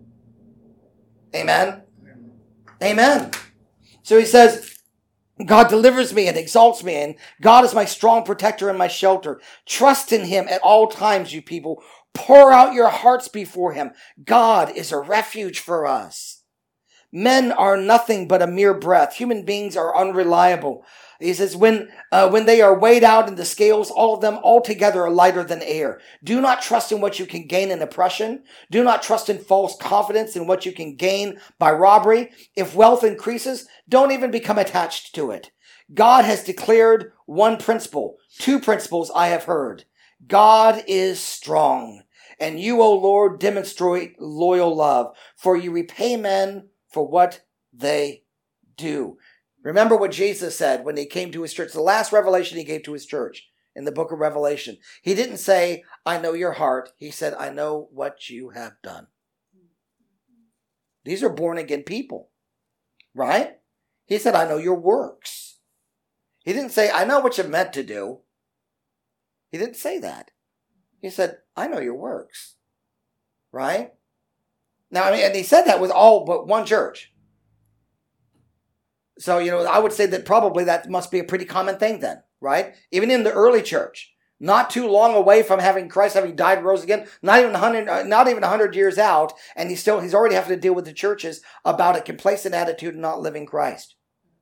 Amen? Amen. So he says, God delivers me and exalts me, and God is my strong protector and my shelter. Trust in him at all times, you people. Pour out your hearts before him. God is a refuge for us. Men are nothing but a mere breath. Human beings are unreliable. He says, when, uh, when they are weighed out in the scales, all of them altogether are lighter than air. Do not trust in what you can gain in oppression. Do not trust in false confidence in what you can gain by robbery. If wealth increases, don't even become attached to it. God has declared one principle. Two principles I have heard. God is strong, and you, O Lord, demonstrate loyal love, for you repay men for what they do. Remember what Jesus said when he came to his church, the last revelation he gave to his church in the book of Revelation. He didn't say, I know your heart. He said, I know what you have done. These are born again people, right? He said, I know your works. He didn't say, I know what you meant to do. He didn't say that. He said, I know your works, right? Now, I mean, and he said that with all but one church. So, you know, I would say that probably that must be a pretty common thing then. right? Even in the early church, not too long away from having Christ having died and rose again, not even one hundred, not even one hundred years out, and he's still he's already having to deal with the churches about a complacent attitude and not living Christ.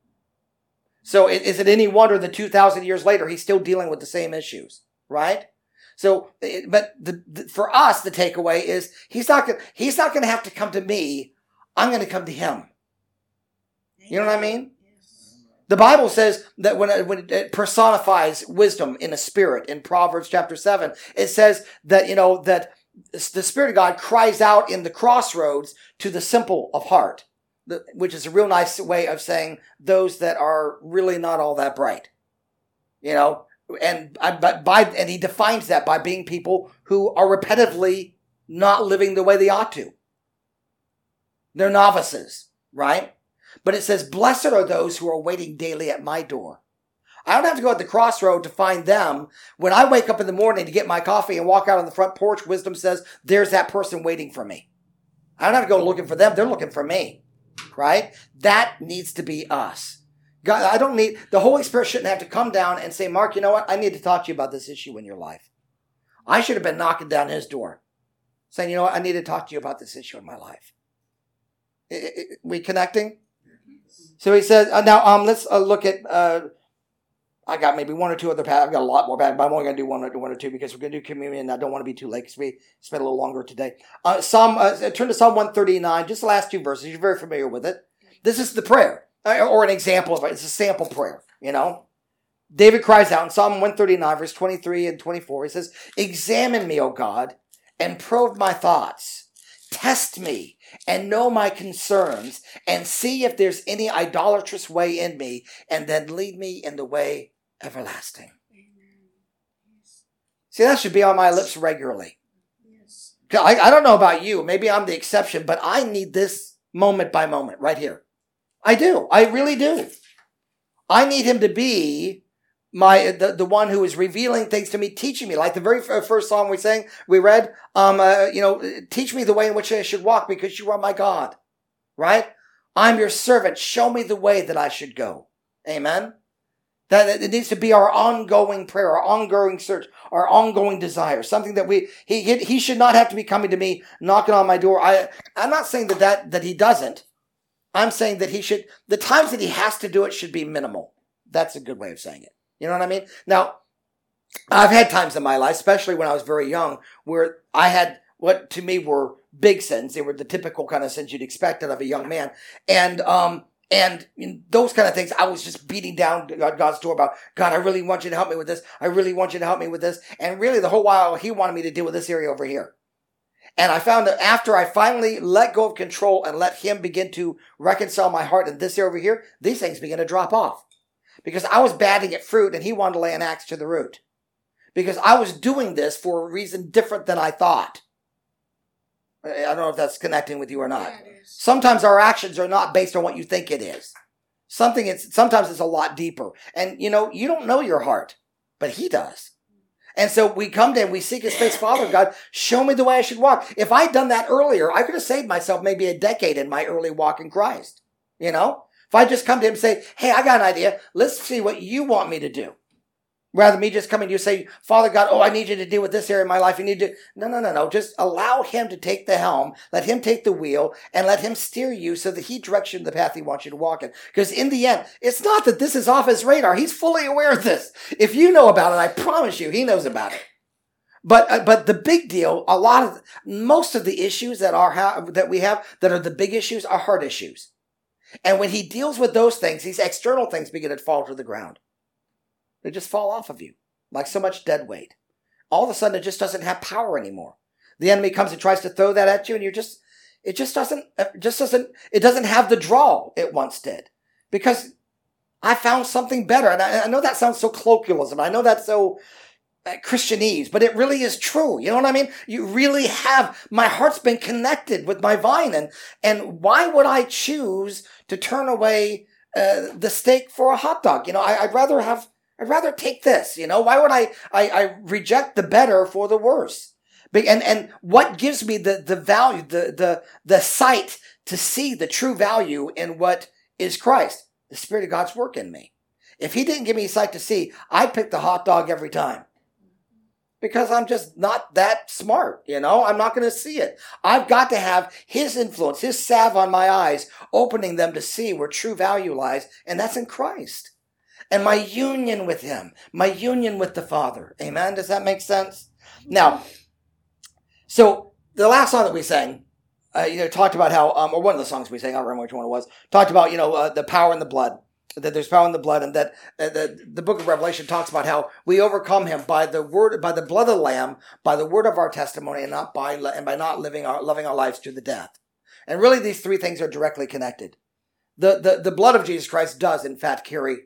So is it any wonder that two thousand years later he's still dealing with the same issues, right? So, but the, the, for us, the takeaway is he's not going he's not going to have to come to me. I'm going to come to him. You know what I mean? The Bible says that when it, when it personifies wisdom in a spirit in Proverbs chapter seven, it says that, you know, that the Spirit of God cries out in the crossroads to the simple of heart, which is a real nice way of saying those that are really not all that bright, you know, and but by and he defines that by being people who are repetitively not living the way they ought to. They're novices, right? But it says, blessed are those who are waiting daily at my door. I don't have to go at the crossroad to find them. When I wake up in the morning to get my coffee and walk out on the front porch, wisdom says, there's that person waiting for me. I don't have to go looking for them. They're looking for me, right? That needs to be us. God, I don't need, the Holy Spirit shouldn't have to come down and say, Mark, you know what? I need to talk to you about this issue in your life. I should have been knocking down his door saying, you know what? I need to talk to you about this issue in my life. It, it, it, we connecting? So he says, uh, now um, let's uh, look at, uh, I got maybe one or two other paths. I've got a lot more paths, but I'm only going to do one or, one or two because we're going to do communion. I don't want to be too late because we spent a little longer today. Uh, Psalm, uh, turn to Psalm one thirty-nine, just the last two verses. You're very familiar with it. This is the prayer, uh, or an example of it. It's a sample prayer, you know. David cries out in Psalm one thirty-nine, verse twenty-three and twenty-four. He says, examine me, O God, and probe my thoughts. Test me and know my concerns and see if there's any idolatrous way in me, and then lead me in the way everlasting. See, that should be on my lips regularly. I, I don't know about you. Maybe I'm the exception, but I need this moment by moment right here. I do. I really do. I need him to be my the, the one who is revealing things to me, teaching me. Like the very first song we sang, we read, um, uh, you know, teach me the way in which I should walk because you are my God, right? I'm your servant. Show me the way that I should go. Amen? That it needs to be our ongoing prayer, our ongoing search, our ongoing desire. Something that we, he, he should not have to be coming to me, knocking on my door. I, I'm not saying that, that, that he doesn't. I'm saying that he should, the times that he has to do it should be minimal. That's a good way of saying it. You know what I mean? Now, I've had times in my life, especially when I was very young, where I had what to me were big sins. They were the typical kind of sins you'd expect out of a young man. And, um, and in those kind of things, I was just beating down God's door about, God, I really want you to help me with this. I really want you to help me with this. And really the whole while he wanted me to deal with this area over here. And I found that after I finally let go of control and let him begin to reconcile my heart in this area over here, these things began to drop off. Because I was batting at fruit and he wanted to lay an axe to the root. Because I was doing this for a reason different than I thought. I don't know if that's connecting with you or not. Yeah, Sometimes our actions are not based on what you think it is. Something it's sometimes it's a lot deeper. And you know, you don't know your heart, but he does. And so we come to him, we seek his face, Father God, show me the way I should walk. If I'd done that earlier, I could have saved myself maybe a decade in my early walk in Christ. You know? If I just come to him and say, hey, I got an idea. Let's see what you want me to do. Rather than me just coming to you and say, Father God, oh, I need you to deal with this area of my life. You need to, no, no, no, no. Just allow him to take the helm. Let him take the wheel and let him steer you so that he directs you in the path he wants you to walk in. Because in the end, it's not that this is off his radar. He's fully aware of this. If you know about it, I promise you, he knows about it. But, uh, but the big deal, a lot of, most of the issues that are, ha- that we have that are the big issues are heart issues. And when he deals with those things, these external things begin to fall to the ground. They just fall off of you like so much dead weight. All of a sudden, it just doesn't have power anymore. The enemy comes and tries to throw that at you, and you're just, it just doesn't, it just doesn't, it doesn't have the draw it once did. Because I found something better. And I, I know that sounds so colloquialism. I know that's so Christianese, but it really is true. You know what I mean? You really have, my heart's been connected with my vine. And, and why would I choose to turn away uh, the steak for a hot dog? You know, I, I'd rather have, I'd rather take this. You know, why would I, I, I reject the better for the worse? And, and what gives me the, the value, the, the, the sight to see the true value in what is Christ? The Spirit of God's work in me. If he didn't give me sight to see, I'd pick the hot dog every time. Because I'm just not that smart, you know? I'm not going to see it. I've got to have his influence, his salve on my eyes, opening them to see where true value lies, and that's in Christ. And my union with him, my union with the Father. Amen? Does that make sense? Now, so the last song that we sang, uh, you know, talked about how, um, or one of the songs we sang, I don't remember which one it was, talked about, you know, uh, the power in the blood. That there's power in the blood, and that uh, the, the book of Revelation talks about how we overcome him by the word, by the blood of the Lamb, by the word of our testimony, and not by and by not living our loving our lives to the death. And really, these three things are directly connected. The the the blood of Jesus Christ does, in fact, carry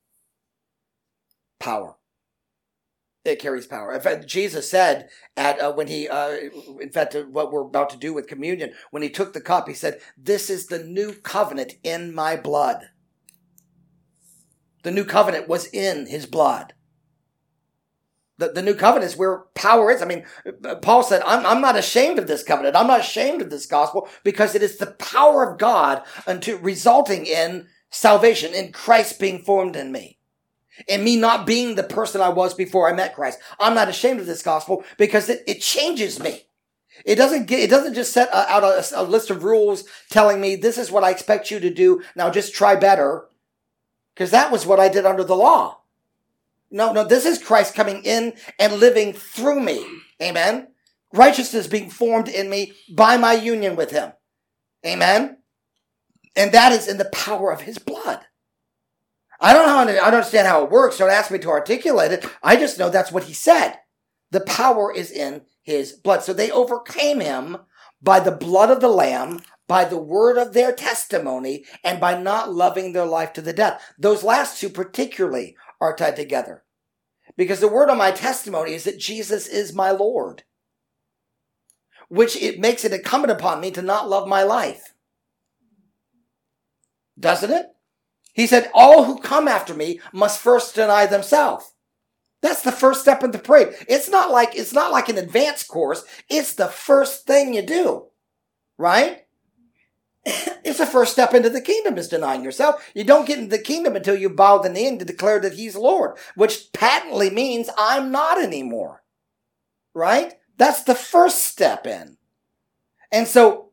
power. It carries power. In fact, Jesus said at uh, when he, uh, in fact, uh, what we're about to do with communion, when he took the cup, he said, "This is the new covenant in my blood." The new covenant was in his blood. The, the new covenant is where power is. I mean, Paul said, I'm, I'm not ashamed of this covenant. I'm not ashamed of this gospel because it is the power of God unto resulting in salvation, in Christ being formed in me. And me not being the person I was before I met Christ. I'm not ashamed of this gospel because it, it changes me. It doesn't get, it doesn't just set out a, a list of rules telling me this is what I expect you to do. Now just try better. Because that was what I did under the law. No, no, this is Christ coming in and living through me. Amen. Righteousness being formed in me by my union with him. Amen. And that is in the power of his blood. I don't know how, I don't understand how it works. Don't ask me to articulate it. I just know that's what he said. The power is in his blood. So they overcame him by the blood of the Lamb, by the word of their testimony, and by not loving their life to the death. Those last two particularly are tied together. Because the word of my testimony is that Jesus is my Lord. Which it makes it incumbent upon me to not love my life. Doesn't it? He said, all who come after me must first deny themselves. That's the first step in the parade. It's not like, it's not like an advanced course. It's the first thing you do. Right? It's the first step into the kingdom is denying yourself. You don't get into the kingdom until you bow the knee and declare that he's Lord, which patently means I'm not anymore. Right? That's the first step in. And so,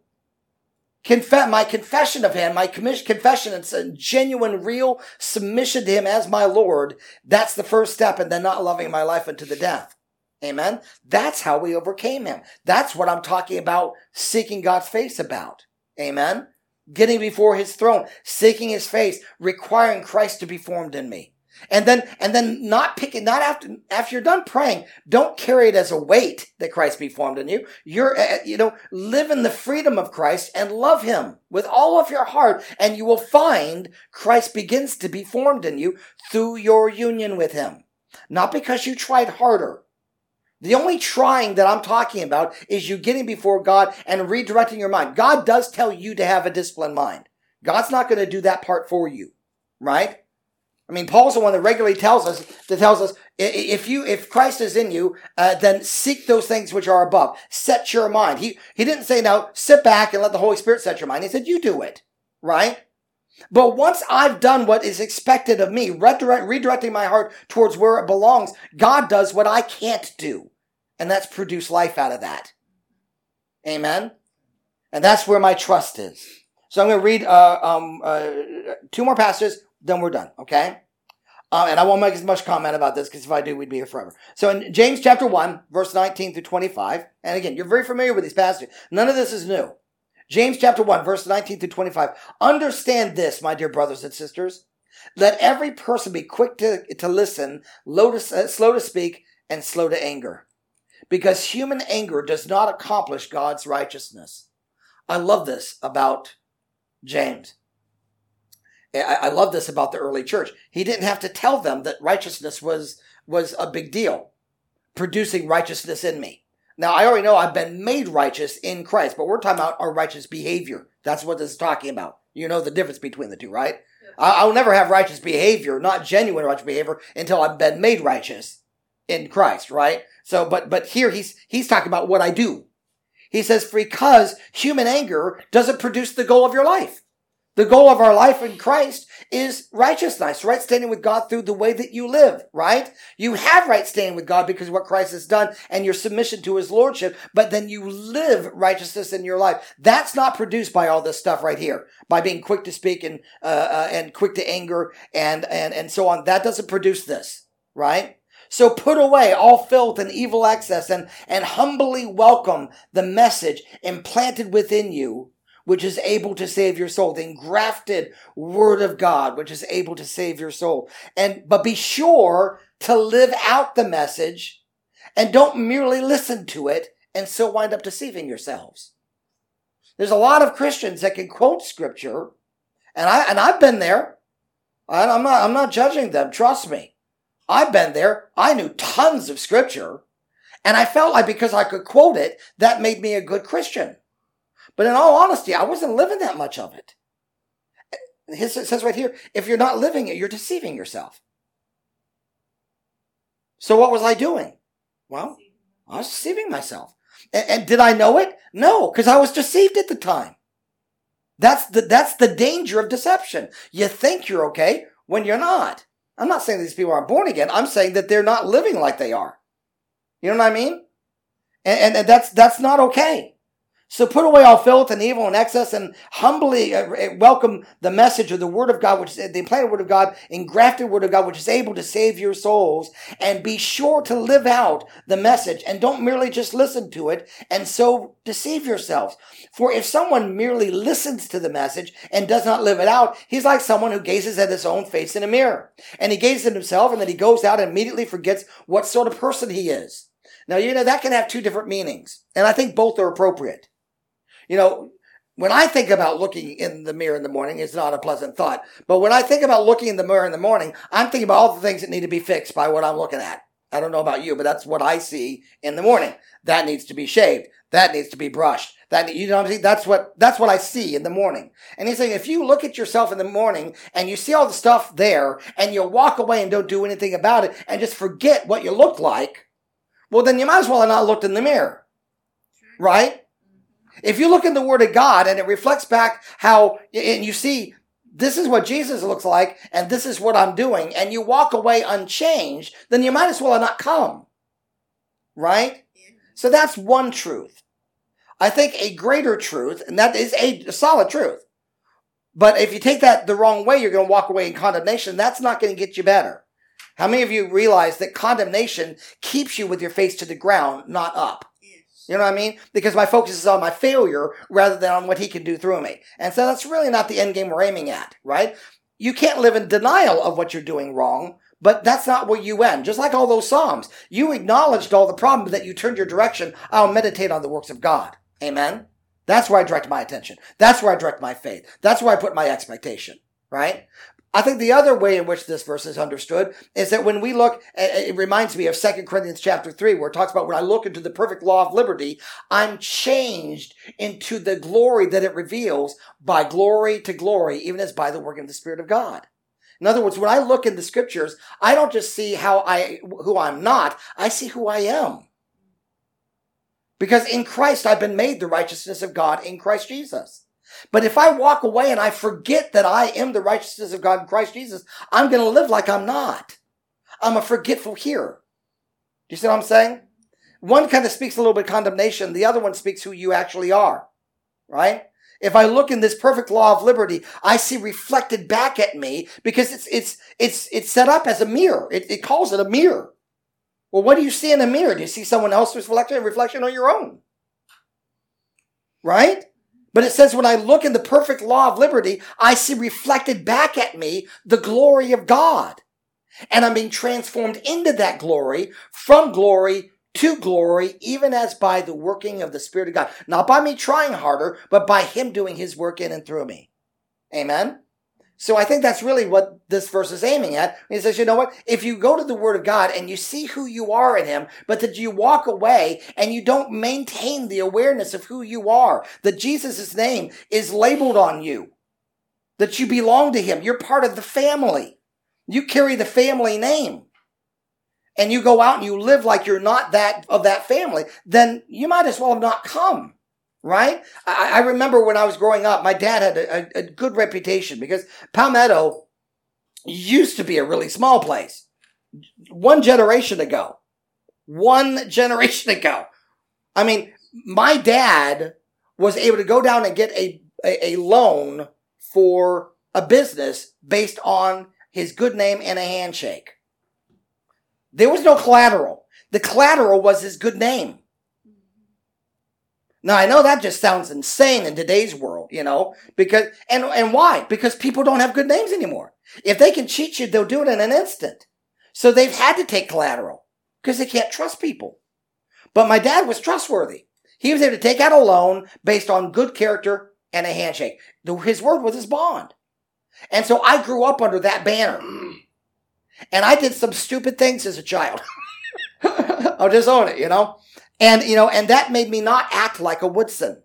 conf- my confession of him, my confession, it's a genuine, real submission to him as my Lord. That's the first step in then not loving my life unto the death. Amen? That's how we overcame him. That's what I'm talking about seeking God's face about. Amen? Getting before his throne, seeking his face, requiring Christ to be formed in me. And then, and then not picking, not after, after you're done praying, don't carry it as a weight that Christ be formed in you. You're, uh, you know, live in the freedom of Christ and love him with all of your heart. And you will find Christ begins to be formed in you through your union with him. Not because you tried harder. The only trying that I'm talking about is you getting before God and redirecting your mind. God does tell you to have a disciplined mind. God's not going to do that part for you, right? I mean, Paul's the one that regularly tells us, that tells us, if you, if Christ is in you, uh, then seek those things which are above. Set your mind. He, he didn't say, now sit back and let the Holy Spirit set your mind. He said, you do it, right? But once I've done what is expected of me, redirect, redirecting my heart towards where it belongs, God does what I can't do. And that's produce life out of that. Amen? And that's where my trust is. So I'm going to read uh, um, uh, two more passages, then we're done, okay? Uh, and I won't make as much comment about this, because if I do, we'd be here forever. So in James chapter one, verse nineteen through twenty-five, and again, you're very familiar with these passages. None of this is new. James chapter one, verse nineteen through twenty-five. Understand this, my dear brothers and sisters. Let every person be quick to, to listen, low to, uh, slow to speak, and slow to anger. Because human anger does not accomplish God's righteousness. I love this about James. I, I love this about the early church. He didn't have to tell them that righteousness was, was a big deal. Producing righteousness in me. Now, I already know I've been made righteous in Christ, but we're talking about our righteous behavior. That's what this is talking about. You know the difference between the two, right? I, I'll never have righteous behavior, not genuine righteous behavior, until I've been made righteous in Christ, right? So, but, but here he's, he's talking about what I do. He says, because human anger doesn't produce the goal of your life. The goal of our life in Christ is righteousness, right standing with God through the way that you live, right? You have right standing with God because of what Christ has done and your submission to his lordship, but then you live righteousness in your life. That's not produced by all this stuff right here, by being quick to speak and uh, uh, and quick to anger and, and, and so on. That doesn't produce this, right? So put away all filth and evil excess and, and humbly welcome the message implanted within you, which is able to save your soul. The engrafted word of God, which is able to save your soul. And, but be sure to live out the message and don't merely listen to it and so wind up deceiving yourselves. There's a lot of Christians that can quote scripture, and I, and I've been there. I, I'm not, I'm not judging them. Trust me. I've been there. I knew tons of scripture, and I felt like because I could quote it, that made me a good Christian. But in all honesty, I wasn't living that much of it. It says right here, if you're not living it, you're deceiving yourself. So what was I doing? Well, I was deceiving myself. And, and did I know it? No, because I was deceived at the time. That's the, that's the danger of deception. You think you're okay when you're not. I'm not saying these people aren't born again. I'm saying that they're not living like they are. You know what I mean? And, and, and that's, that's not okay. So put away all filth and evil and excess and humbly welcome the message of the word of God, which is the implanted word of God, engrafted word of God, which is able to save your souls. And be sure to live out the message and don't merely just listen to it and so deceive yourselves. For if someone merely listens to the message and does not live it out, he's like someone who gazes at his own face in a mirror. And he gazes at himself and then he goes out and immediately forgets what sort of person he is. Now, you know, that can have two different meanings. And I think both are appropriate. You know, when I think about looking in the mirror in the morning, it's not a pleasant thought. But when I think about looking in the mirror in the morning, I'm thinking about all the things that need to be fixed by what I'm looking at. I don't know about you, but that's what I see in the morning. That needs to be shaved. That needs to be brushed. That, you know what I'm saying? That's what, that's what I see in the morning. And he's saying, if you look at yourself in the morning and you see all the stuff there and you walk away and don't do anything about it and just forget what you look like, well, then you might as well have not looked in the mirror. Right? If you look in the Word of God and it reflects back how, and you see, this is what Jesus looks like, and this is what I'm doing, and you walk away unchanged, then you might as well have not come. Right? So that's one truth. I think a greater truth, and that is a solid truth. But if you take that the wrong way, you're going to walk away in condemnation. That's not going to get you better. How many of you realize that condemnation keeps you with your face to the ground, not up? You know what I mean? Because my focus is on my failure rather than on what he can do through me. And so that's really not the end game we're aiming at, right? You can't live in denial of what you're doing wrong, but that's not where you end. Just like all those Psalms. You acknowledged all the problems that you turned your direction. I'll meditate on the works of God. Amen? That's where I direct my attention. That's where I direct my faith. That's where I put my expectation, right? I think the other way in which this verse is understood is that when we look, it reminds me of Second Corinthians chapter three, where it talks about when I look into the perfect law of liberty, I'm changed into the glory that it reveals by glory to glory, even as by the working of the Spirit of God. In other words, when I look in the scriptures, I don't just see how I, who I'm not, I see who I am. Because in Christ, I've been made the righteousness of God in Christ Jesus. But if I walk away and I forget that I am the righteousness of God in Christ Jesus, I'm going to live like I'm not. I'm a forgetful hearer. Do you see what I'm saying? One kind of speaks a little bit of condemnation. The other one speaks who you actually are. Right? If I look in this perfect law of liberty, I see reflected back at me because it's, it's, it's, it's set up as a mirror. It, it calls it a mirror. Well, what do you see in a mirror? Do you see someone else's reflection, reflection or your own? Right? But it says when I look in the perfect law of liberty, I see reflected back at me the glory of God. And I'm being transformed into that glory, from glory to glory, even as by the working of the Spirit of God. Not by me trying harder, but by Him doing His work in and through me. Amen? So I think that's really what this verse is aiming at. He says, you know what? If you go to the Word of God and you see who you are in Him, but that you walk away and you don't maintain the awareness of who you are, that Jesus' name is labeled on you, that you belong to Him, you're part of the family. You carry the family name. And you go out and you live like you're not that of that family, then you might as well have not come. right? I, I remember when I was growing up, my dad had a, a, a good reputation because Palmetto used to be a really small place. One generation ago. One generation ago. I mean, my dad was able to go down and get a, a, a loan for a business based on his good name and a handshake. There was no collateral. The collateral was his good name. Now, I know that just sounds insane in today's world, you know, because, and, and why? Because people don't have good names anymore. If they can cheat you, they'll do it in an instant. So they've had to take collateral because they can't trust people. But my dad was trustworthy. He was able to take out a loan based on good character and a handshake. His word was his bond. And so I grew up under that banner. And I did some stupid things as a child. I'll just own it, you know. And, you know, and that made me not act like a Woodson.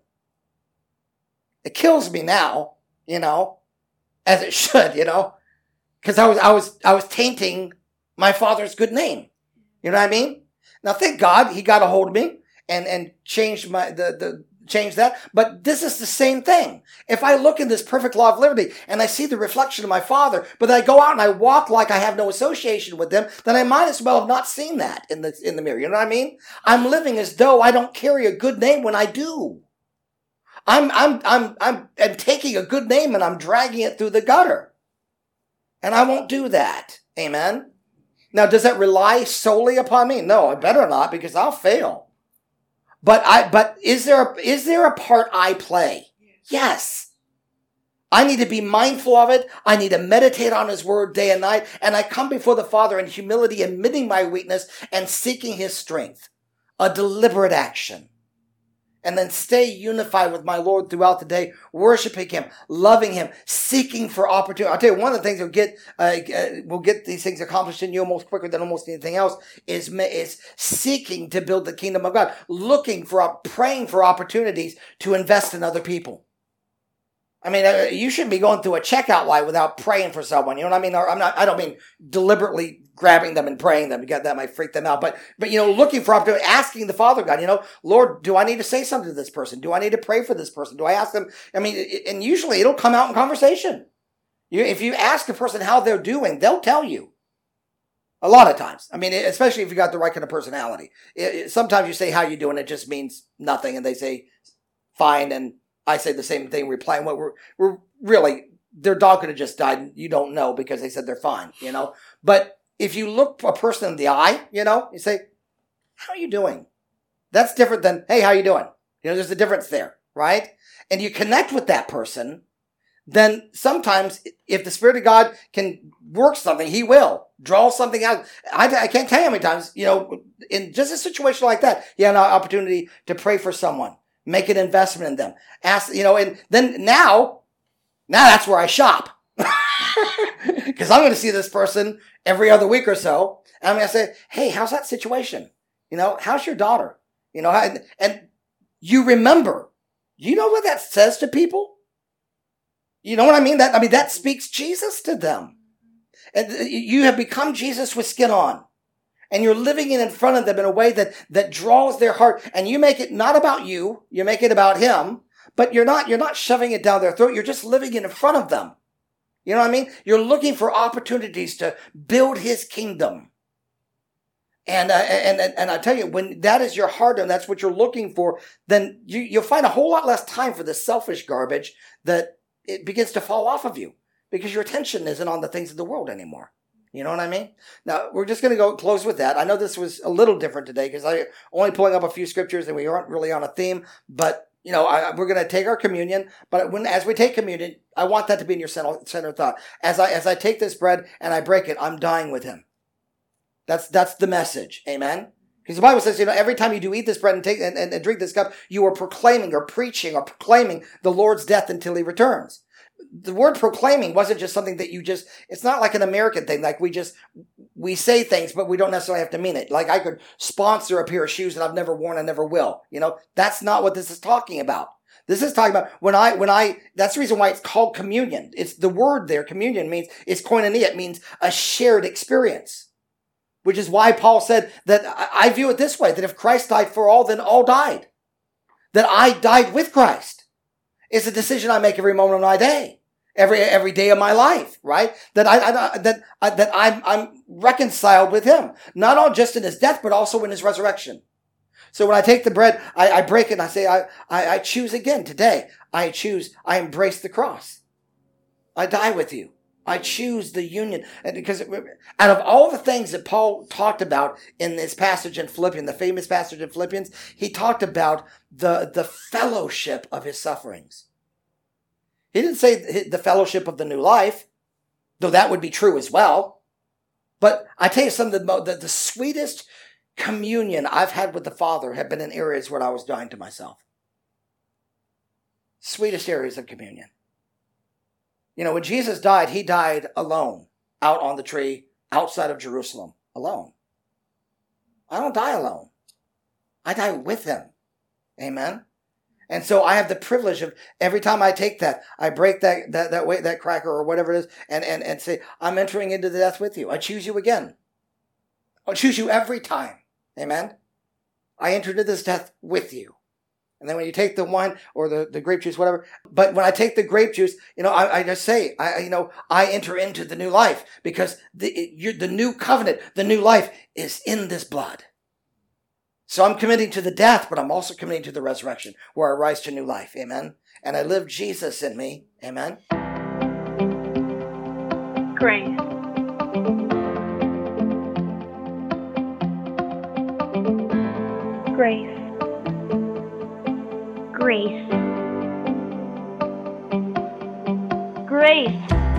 It kills me now, you know, as it should, you know, because I was, I was, I was tainting my father's good name. You know what I mean? Now, thank God he got a hold of me and, and changed my, the, the, changed that. But this is the same thing. If I look in this perfect law of liberty and I see the reflection of my father, but then I go out and I walk like I have no association with them, then I might as well have not seen that in the, in the mirror. You know what I mean? I'm living as though I don't carry a good name when I do. I'm, I'm, I'm, I'm, I'm taking a good name and I'm dragging it through the gutter. And I won't do that. Amen. Now, does that rely solely upon me? No, I better not, because I'll fail. But I, but is there a, is there a part I play? Yes. I need to be mindful of it. I need to meditate on his word day and night. And I come before the Father in humility, admitting my weakness and seeking his strength. A deliberate action. And then stay unified with my Lord throughout the day, worshiping him, loving him, seeking for opportunity. I'll tell you, one of the things that will get, uh, uh, will get these things accomplished in you almost quicker than almost anything else is, is seeking to build the kingdom of God, looking for, praying for opportunities to invest in other people. I mean, uh, you shouldn't be going through a checkout line without praying for someone. You know what I mean? Or I'm not, I don't mean deliberately grabbing them and praying them because that might freak them out. But, but, you know, looking for opportunity, asking the Father God, you know, Lord, do I need to say something to this person? Do I need to pray for this person? Do I ask them? I mean, it, and usually it'll come out in conversation. You, if you ask a person how they're doing, they'll tell you. A lot of times. I mean, especially if you got the right kind of personality. It, it, sometimes you say how you doing, it just means nothing. And they say fine, and I say the same thing, replying what we're, we're really, their dog could have just died. You don't know because they said they're fine, you know. But if you look a person in the eye, you know, you say, how are you doing? That's different than, hey, how you doing? You know, there's a difference there, right? And you connect with that person, then sometimes if the Spirit of God can work something, he will draw something out. I, I can't tell you how many times, you know, in just a situation like that, you have an opportunity to pray for someone. Make an investment in them. Ask, you know, and then now, now that's where I shop. Because I'm going to see this person every other week or so. And I'm going to say, hey, how's that situation? You know, how's your daughter? You know, and, and you remember, you know what that says to people? You know what I mean? That, I mean, that speaks Jesus to them. And you have become Jesus with skin on. And you're living it in front of them in a way that, that draws their heart. And you make it not about you. You make it about him. But you're not, you're not shoving it down their throat. You're just living it in front of them. You know what I mean? You're looking for opportunities to build his kingdom. And, uh, and, and, and I tell you, when that is your heart and that's what you're looking for, then you, you'll find a whole lot less time for the selfish garbage that it begins to fall off of you because your attention isn't on the things of the world anymore. You know what I mean? Now, we're just going to go close with that. I know this was a little different today because I only pulling up a few scriptures and we aren't really on a theme, but you know, I, we're going to take our communion, but when, as we take communion, I want that to be in your center, center thought. As I, as I take this bread and I break it, I'm dying with him. That's, that's the message. Amen. Because the Bible says, you know, every time you do eat this bread and take and, and, and drink this cup, you are proclaiming or preaching or proclaiming the Lord's death until he returns. The word proclaiming wasn't just something that you just, it's not like an American thing. Like we just, we say things, but we don't necessarily have to mean it. Like I could sponsor a pair of shoes that I've never worn and never will. You know, that's not what this is talking about. This is talking about when I, when I, that's the reason why it's called communion. It's the word there. Communion means, it's koinonia. It means a shared experience, which is why Paul said that I view it this way, that if Christ died for all, then all died. that I died with Christ. It's a decision I make every moment of my day. Every every day of my life, right? That I, I that I, that I'm I'm reconciled with Him, not all just in His death, but also in His resurrection. So when I take the bread, I, I break it and I say, I, I I choose again today. I choose. I embrace the cross. I die with you. I choose the union, and because out of all the things that Paul talked about in this passage in Philippians, the famous passage in Philippians, he talked about the the fellowship of his sufferings. He didn't say the fellowship of the new life, though that would be true as well. But I tell you, some of the, the, the sweetest communion I've had with the Father have been in areas where I was dying to myself. Sweetest areas of communion. You know, when Jesus died, He died alone, out on the tree, outside of Jerusalem, alone. I don't die alone. I die with Him. Amen? And so I have the privilege of every time I take that, I break that that that way, that cracker or whatever it is, and, and, and say, I'm entering into the death with you. I choose you again. I'll choose you every time. Amen? I enter into this death with you. And then when you take the wine or the, the grape juice, whatever, but when I take the grape juice, you know, I, I just say, I you know, I enter into the new life because the you're, the new covenant, the new life is in this blood. So I'm committing to the death, but I'm also committing to the resurrection, where I rise to new life. Amen. And I live Jesus in me. Amen. Grace. Grace. Grace. Grace.